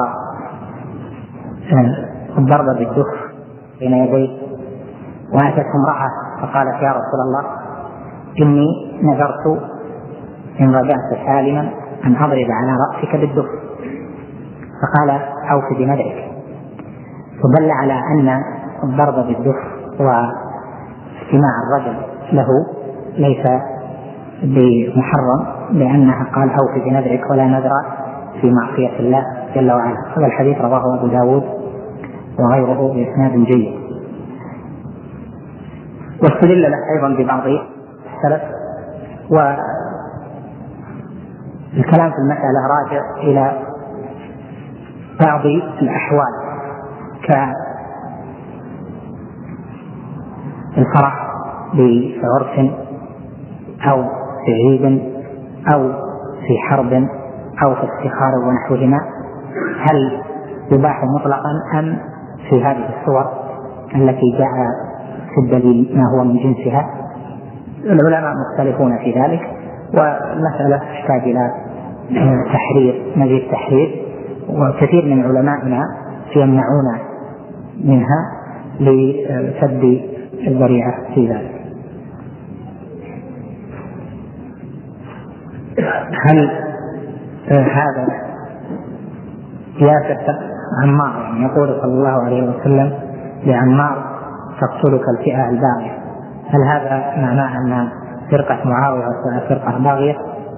الضرب بالدف بين يديه، وأتت امرأة فقالت: يا رسول الله إني نذرت إن رجعت سالما أن أضرب على رأسك بالدف، فقال: أوف بنذرك. فدل على أن الضرب بالدف واستماع الرجل له ليس بمحرم، لأنها قال: أوف بنذرك ولا نذر في معصية الله جل وعلا. هذا الحديث رواه أبو داود وغيره بإسناد جيد. واستدل له أيضا ببعض السلف، والكلام في المسألة راجع إلى بعض الأحوال كالفرح بعرس أو في عيد أو في حرب أو في استخار ونحوهما، هل يباح مطلقا أم في هذه الصور التي جاء في الدليل ما هو من جنسها؟ العلماء مختلفون في ذلك، والمسألة تحتاج إلى تحرير مزيد تحرير، وكثير من علمائنا يمنعون منها لسد الذريعة في ذلك. هل هذا ياسر عمار يعني يقول صلى الله عليه وسلم لعمار تقتلك الفئة الباغية، هل هذا معناه أن فرقة معاوية فرقة باغية؟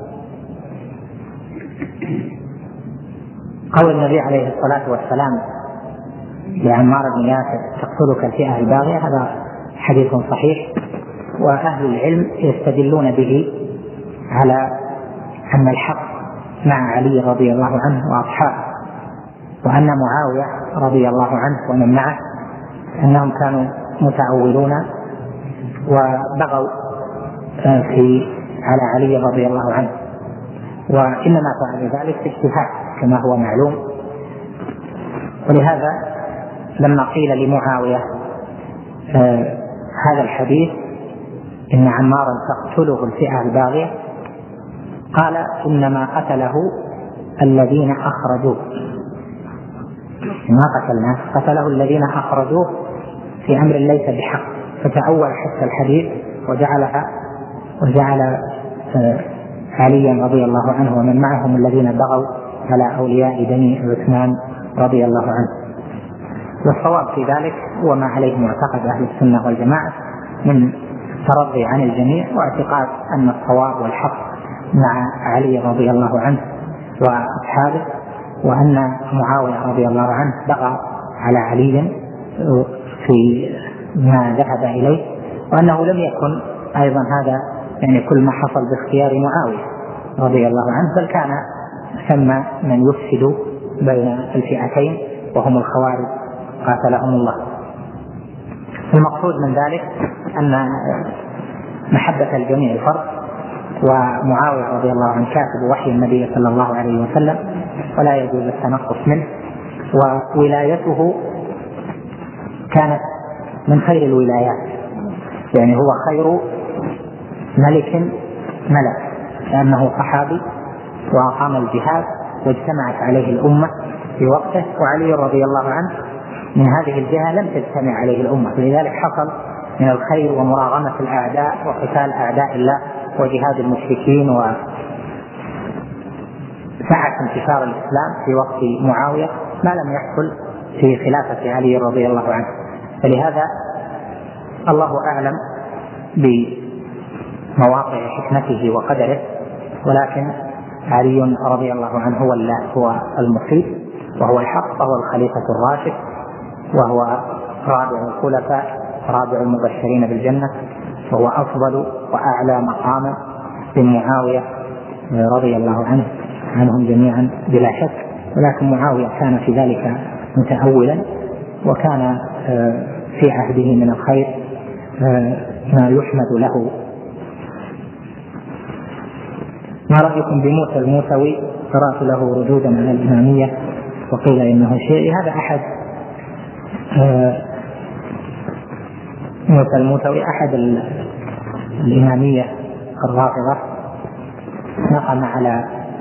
قول النبي عليه الصلاة والسلام لعمار بن ياسر تقتلك الفئة الباغية هذا حديث صحيح، وأهل العلم يستدلون به على أن الحق مع علي رضي الله عنه وأصحابه، وأن معاوية رضي الله عنه ومن معه أنهم كانوا متعولون وبغوا في على علي رضي الله عنه، وإنما فعل ذلك في اجتهاد كما هو معلوم. ولهذا لما قيل لمعاوية آه هذا الحديث إن عمارا تقتله الفئة الباغية قال إنما قتله الذين أخرجوه، ما قتلناه قتله الذين أخرجوه في أمر ليس بحق، فتأول حتى الحديث وجعلها وجعل آه عليا رضي الله عنه ومن معهم الذين بغوا على أولياء بني عثمان رضي الله عنه. والصواب في ذلك هو ما عليه معتقد أهل السنة والجماعة من الترضي عن الجميع واعتقاد أن الصواب والحق مع علي رضي الله عنه وأصحابه، وأن معاوية رضي الله عنه بغى على علي في ما ذهب إليه، وأنه لم يكن أيضا هذا يعني كل ما حصل باختيار معاوية رضي الله عنه، بل كان ثم من يفسد بين الفئتين وهم الخوارج قاتلهم الله. المقصود من ذلك أن محبة الجميع فرض، ومعاوية رضي الله عنه كاتب وحي النبي صلى الله عليه وسلم ولا يجوز التنقص منه، وولايته كانت من خير الولايات، يعني هو خير ملك ملك لأنه صحابي وأقام الجهاد واجتمعت عليه الأمة في وقته، وعلي رضي الله عنه من هذه الجهة لم تجتمع عليه الأمة، لذلك حصل من الخير ومراغمة الأعداء وقتال أعداء الله وجهاد المشركين وسعة انتشار الإسلام في وقت معاوية ما لم يحصل في خلافة علي رضي الله عنه. فلهذا الله أعلم بمواقع حكمته وقدره، ولكن علي رضي الله عنه هو هو المصيب وهو الحق وهو الخليفة الراشد وهو رابع الخلفاء رابع المبشرين بالجنة، وهو أفضل وأعلى مقاما من معاوية رضي الله عنه عنهم جميعا بلا شك، ولكن معاوية كان في ذلك متأولا، وكان في عهده من الخير ما يحمد له. ما رأيكم بموسى الموسوي؟ قرأت له ردودا على الإمامية وقيل إنه شيعي. هذا أحد موسى الموسوي أحد الإمامية الرافضة، نقم على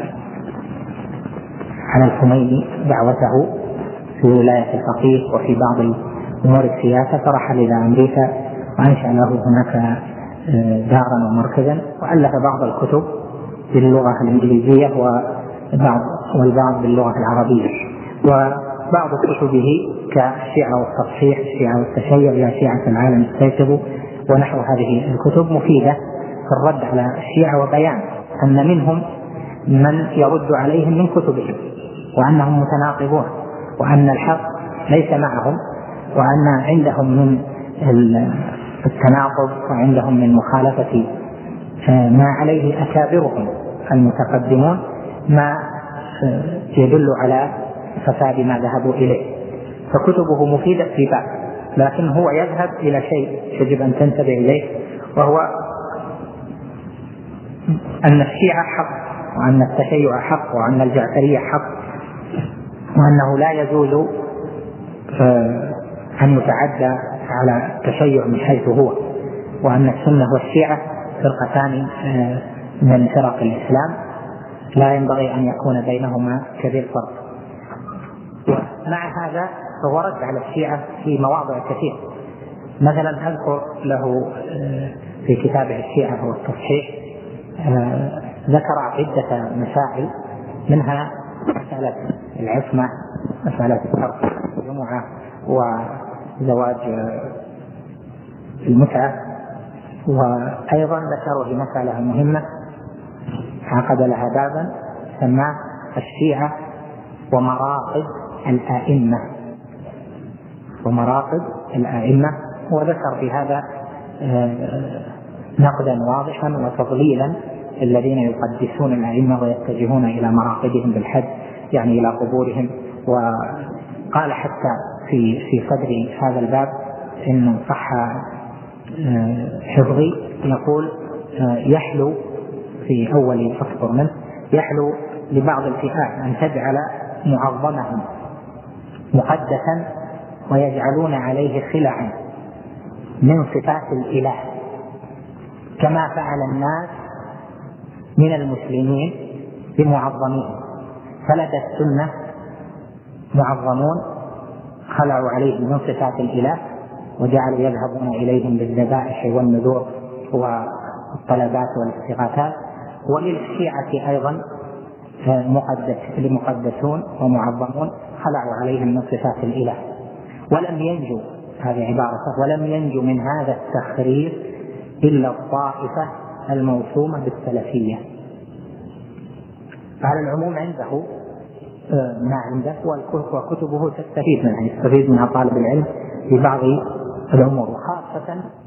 على الخميني دعوته في ولاية الفقيه وفي بعض أمور السياسة، فرحل إلى أمريكا وأنشأ له هناك دارا ومركزا، وألف بعض الكتب باللغة الإنجليزية وبعض والبعض باللغة العربية، وبعض كتبه كالشيعة والتصحيح الشيعة والتشيع يا شيعة العالم استيقظوا ونحو هذه الكتب مفيدة في الرد على الشيعة وبيان أن منهم من يرد عليهم من كتبهم وأنهم متناقضون وأن الحق ليس معهم وأن عندهم من التناقض وعندهم من مخالفة ما عليه أكابرهم المتقدمون ما يدل على فساد ما ذهبوا إليه. فكتبه مفيدة في بعض، لكن هو يذهب إلى شيء يجب أن تنتبه إليه، وهو أن الشيعة حق وأن التشيع حق وأن الجعفرية حق، وأنه لا يجوز أن يتعدى على التشيع من حيث هو، وأن السنة والشيعة فرقتان من فرق الإسلام لا ينبغي أن يكون بينهما كبير فرق. مع هذا فهو رد على الشيعة في مواضع كثيرة، مثلا أذكر له في كتابه الشيعة والتصحيح ذكر عدة مسائل، منها مسألة العصمة، مسألة ترك الجمعة، وزواج المتعة، وأيضا ذكروا مسألة مهمة عقد لها بابا سماه الشيعة ومراقد الآئمة ومراقد الآئمة وذكر في هذا نقدا واضحا وتضليلا الذين يقدسون الأئمة ويتجهون إلى مراقدهم بالحج، يعني إلى قبورهم. وقال حتى في في صدر هذا الباب إن صح حفظي يقول يحلو في أول أسطر منه يحلو لبعض الفئات أن تجعل معظمهم مقدسا ويجعلون عليه خلعا من صفات الإله كما فعل الناس من المسلمين بمعظمين، فلدى السنة معظمون خلعوا عليه من صفات الإله وجعلوا يذهبون إليهم بالذبائح والنذور والطلبات والاستغاثات، وللشيعة أيضا مقدس لمقدسون ومعظمون خلعوا عليهم من صفات الإله. ولم ينجو، هذه عبارة، ولم ينجو من هذا التخريف إلا الطائفة الموسومة بالسلفية. على العموم عنده ما عنده وكتبه تستفيد منها، يستفيد منها طالب العلم في بعض الأمور، وخاصة